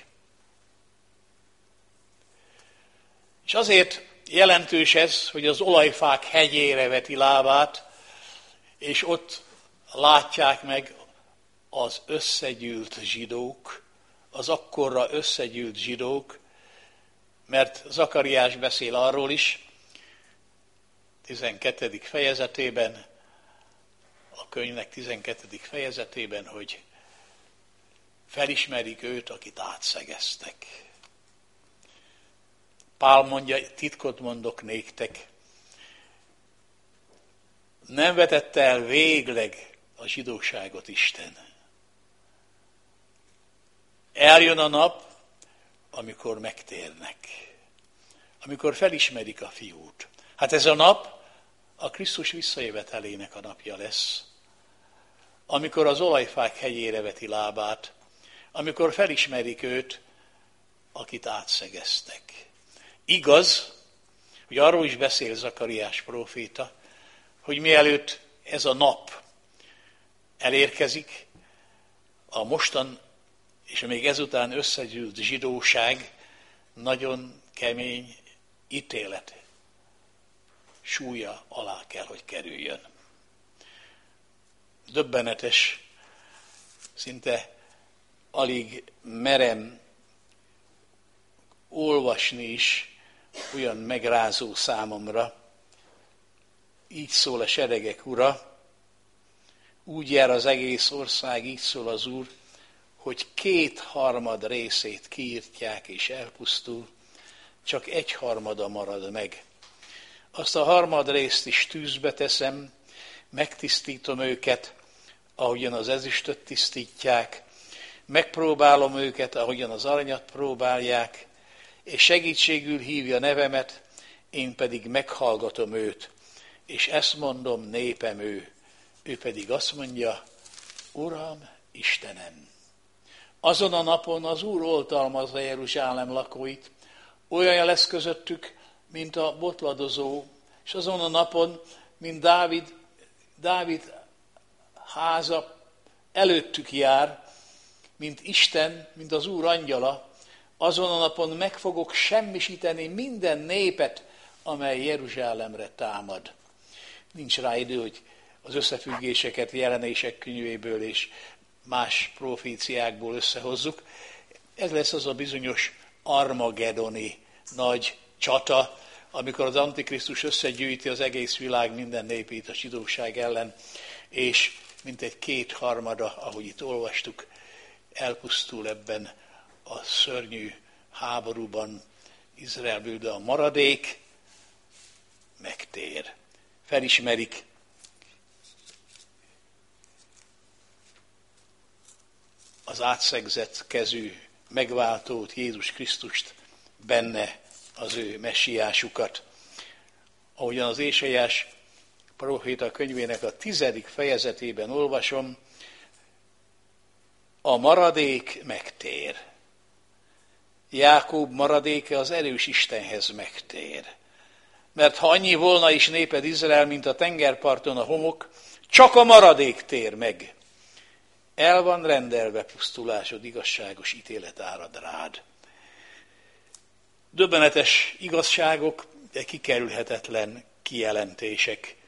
[SPEAKER 1] És azért jelentős ez, hogy az olajfák hegyére veti lábát, és ott látják meg az összegyűlt zsidók, az akkorra összegyűlt zsidók, mert Zakariás beszél arról is, 12. fejezetében, a könyvnek 12. fejezetében, hogy felismerik őt, akit átszegeztek. Pál mondja, titkot mondok néktek, nem vetette el végleg a zsidóságot Isten. Eljön a nap, amikor megtérnek, amikor felismerik a fiút. Hát ez a nap a Krisztus visszajövetelének a napja lesz, amikor az olajfák hegyére veti lábát, amikor felismerik őt, akit átszegeztek. Igaz, hogy arról is beszél Zakariás próféta, hogy mielőtt ez a nap elérkezik, a mostan és még ezután összegyűlt zsidóság nagyon kemény ítélet súlya alá kell, hogy kerüljön. Döbbenetes, szinte alig merem olvasni is, olyan megrázó számomra. Így szól a seregek Ura, úgy jár az egész ország, így szól az Úr, hogy 2/3 részét kiírtják és elpusztul, csak 1/3 marad meg. Azt a 1/3 részt is tűzbe teszem, megtisztítom őket, ahogyan az ezüstöt tisztítják, megpróbálom őket, ahogyan az aranyat próbálják, és segítségül hívja nevemet, én pedig meghallgatom őt, és ezt mondom, népem ő. Ő pedig azt mondja, Uram, Istenem. Azon a napon az Úr oltalmazza Jeruzsálem lakóit, olyan lesz közöttük, mint a botladozó, és azon a napon, mint Dávid háza előttük jár, mint Isten, mint az Úr angyala, azon a napon meg fogok semmisíteni minden népet, amely Jeruzsálemre támad. Nincs rá idő, hogy az összefüggéseket Jelenések könyvéből és más proféciákból összehozzuk. Ez lesz az a bizonyos armagedoni nagy csata, amikor az Antikrisztus összegyűjti az egész világ minden népét a zsidóság ellen, és mintegy 2/3, ahogy itt olvastuk, elpusztul ebben a szörnyű háborúban Izraelből, de a maradék megtér. Felismerik az átszegzett kezű megváltót, Jézus Krisztust, benne az ő messiásukat. Ahogyan az Ézsaiás próféta könyvének a 10. fejezetében olvasom, a maradék megtér. Jákob maradéke az erős Istenhez megtér. Mert ha annyi volna is néped Izrael, mint a tengerparton a homok, csak a maradék tér meg. El van rendelve pusztulásod, igazságos ítélet árad rád. Döbbenetes igazságok, de kikerülhetetlen kijelentések.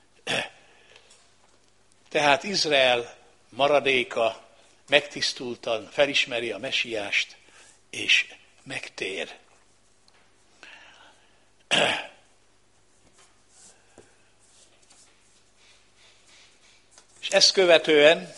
[SPEAKER 1] Tehát Izrael maradéka megtisztultan felismeri a messiást, és megtér. És ezt követően,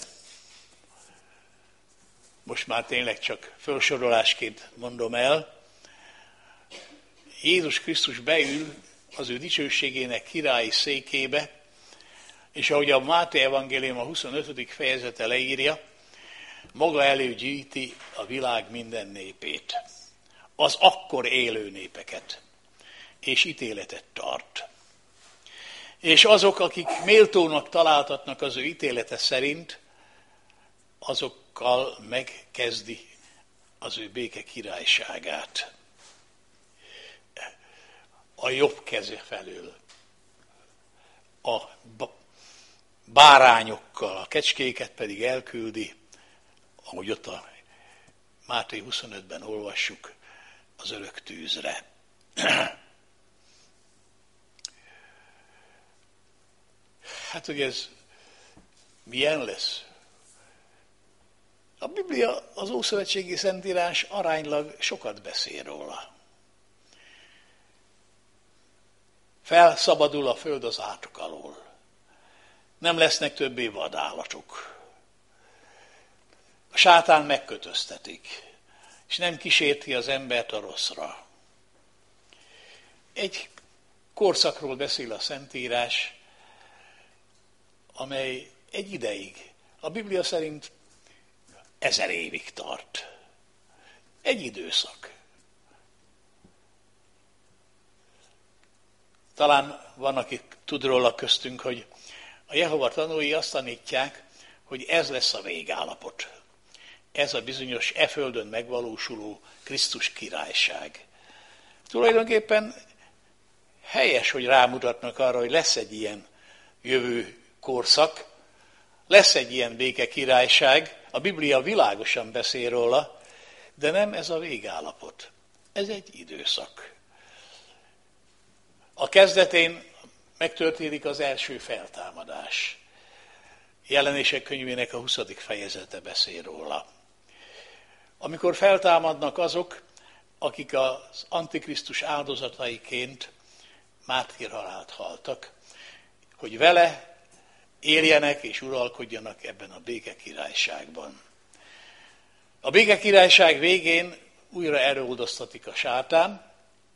[SPEAKER 1] most már tényleg csak felsorolásként mondom el, Jézus Krisztus beül az ő dicsőségének királyi székébe, és ahogy a Máté evangélium a 25. fejezete leírja, maga elő gyűjti a világ minden népét, az akkor élő népeket, és ítéletet tart. És azok, akik méltónak találtatnak az ő ítélete szerint, azokkal megkezdi az ő béke királyságát. A jobb keze felől, a bárányokkal, a kecskéket pedig elküldi, ahogy ott a Máté 25-ben olvassuk, az örök tűzre. Hát, hogy ez milyen lesz? A Biblia, az Ószövetségi Szentírás aránylag sokat beszél róla. Felszabadul a föld az átok alól. Nem lesznek többé vadállatok. A sátán megkötöztetik, és nem kísérti az embert a rosszra. Egy korszakról beszél a Szentírás, amely egy ideig, a Biblia szerint 1000 évig tart. Egy időszak. Talán van, aki tud róla köztünk, hogy a Jehova tanúi azt tanítják, hogy ez lesz a végállapot. Ez a bizonyos e földön megvalósuló Krisztus királyság. Tulajdonképpen helyes, hogy rámutatnak arra, hogy lesz egy ilyen jövő korszak, lesz egy ilyen béke királyság, a Biblia világosan beszél róla, de nem ez a végállapot. Ez egy időszak. A kezdetén megtörténik az első feltámadás. Jelenések könyvének a 20. fejezete beszél róla. Amikor feltámadnak azok, akik az Antikrisztus áldozataiként mártírhalált haltak, hogy vele éljenek és uralkodjanak ebben a béke királyságban. A béke királyság végén újra eloldoztatik a sátán,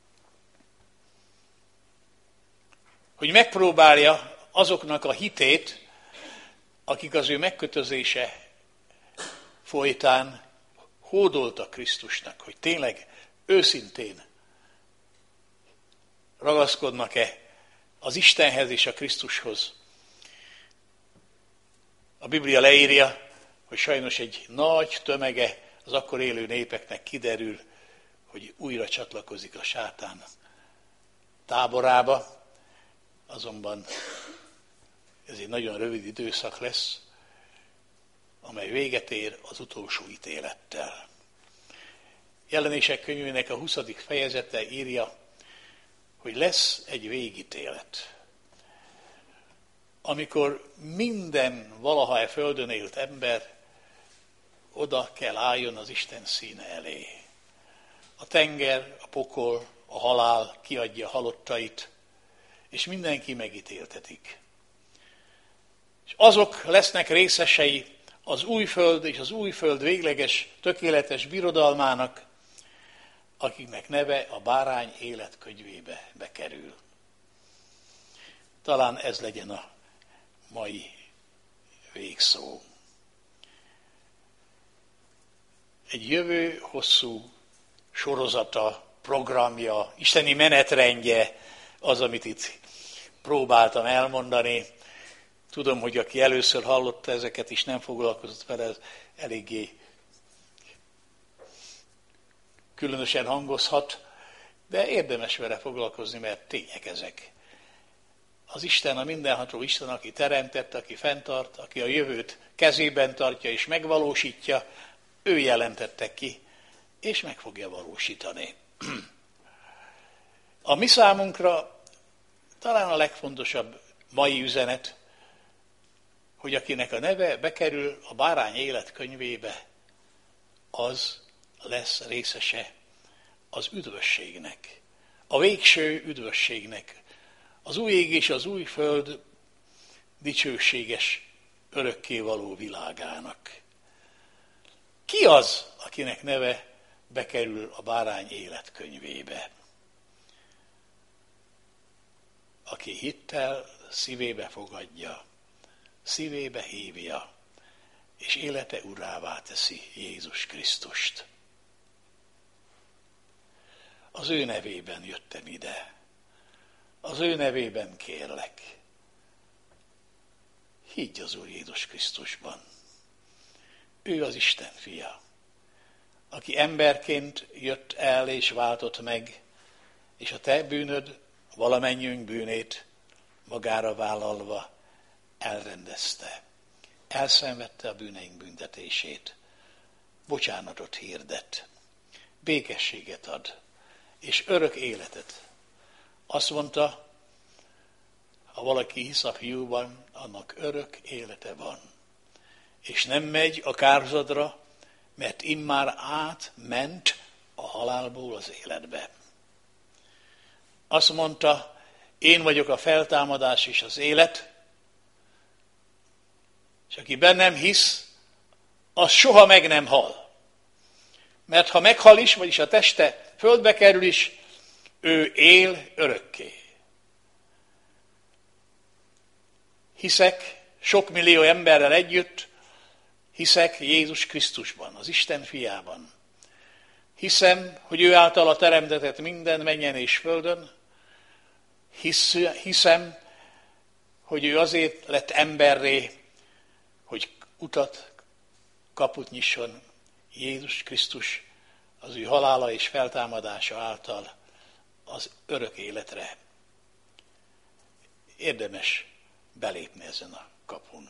[SPEAKER 1] hogy megpróbálja azoknak a hitét, akik az ő megkötözése folytán hódoltak Krisztusnak, hogy tényleg őszintén ragaszkodnak-e az Istenhez és a Krisztushoz. A Biblia leírja, hogy sajnos egy nagy tömege az akkor élő népeknek kiderül, hogy újra csatlakozik a sátán táborába, azonban ez egy nagyon rövid időszak lesz, amely véget ér az utolsó ítélettel. Jelenések könyvének a 20. fejezete írja, hogy lesz egy végítélet, amikor minden valaha e földön élt ember oda kell álljon az Isten színe elé. A tenger, a pokol, a halál kiadja halottait, és mindenki megítéltetik. És azok lesznek részesei az új föld és az új föld végleges, tökéletes birodalmának, akiknek neve a bárány életkönyvébe bekerül. Talán ez legyen a mai végszó. Egy jövő hosszú sorozata programja, isteni menetrendje az, amit itt próbáltam elmondani. Tudom, hogy aki először hallotta ezeket és nem foglalkozott vele, ez eléggé különösen hangozhat, de érdemes vele foglalkozni, mert tények ezek. Az Isten, a mindenható Isten, aki teremtett, aki fenntart, aki a jövőt kezében tartja és megvalósítja, ő jelentette ki, és meg fogja valósítani. A mi számunkra talán a legfontosabb mai üzenet, hogy akinek a neve bekerül a bárány életkönyvébe, az lesz részese az üdvösségnek, a végső üdvösségnek, az új ég és az új föld dicsőséges, örökkévaló világának. Ki az, akinek neve bekerül a bárány életkönyvébe? Aki hittel szívébe fogadja, szívébe hívja, és élete urává teszi Jézus Krisztust. Az ő nevében jöttem ide. Az ő nevében kérlek. Higgy az Úr Jézus Krisztusban. Ő az Isten fia, aki emberként jött el és váltott meg, és a te bűnöd, valamennyiünk bűnét magára vállalva elrendezte. Elszenvedte a bűneink büntetését. Bocsánatot hirdet. Békességet ad. És örök életet. Azt mondta, ha valaki hisz a fiúban, annak örök élete van. És nem megy a kárhozatra, mert immár átment a halálból az életbe. Azt mondta, én vagyok a feltámadás és az élet, és aki bennem hisz, az soha meg nem hal. Mert ha meghal is, vagyis a teste földbe kerül is, ő él örökké. Hiszek sok millió emberrel együtt, hiszek Jézus Krisztusban, az Isten fiában. Hiszem, hogy ő általa teremtett minden mennyen és földön. Hiszem, hogy ő azért lett emberré, hogy utat, kaput nyisson Jézus Krisztus az ő halála és feltámadása által az örök életre. Érdemes belépni ezen a kapun.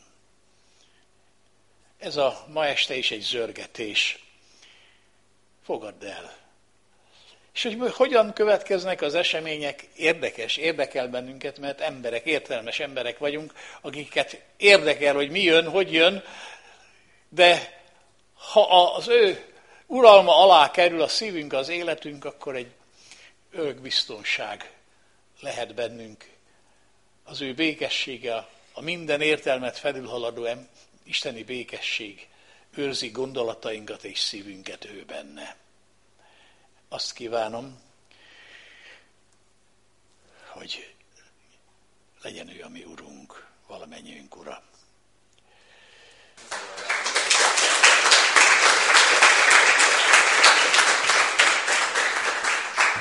[SPEAKER 1] Ez a ma este is egy zörgetés. Fogadd el. És hogy hogyan következnek az események, érdekel bennünket, mert emberek, értelmes emberek vagyunk, akiket érdekel, hogy mi jön, hogy jön, de ha az ő uralma alá kerül a szívünk, az életünk, akkor egy örök biztonság lehet bennünk. Az ő békessége, a minden értelmet felülhaladó isteni békesség őrzi gondolatainkat és szívünket ő benne. Azt kívánom, hogy legyen ő a mi Urunk, valamennyiünk Ura.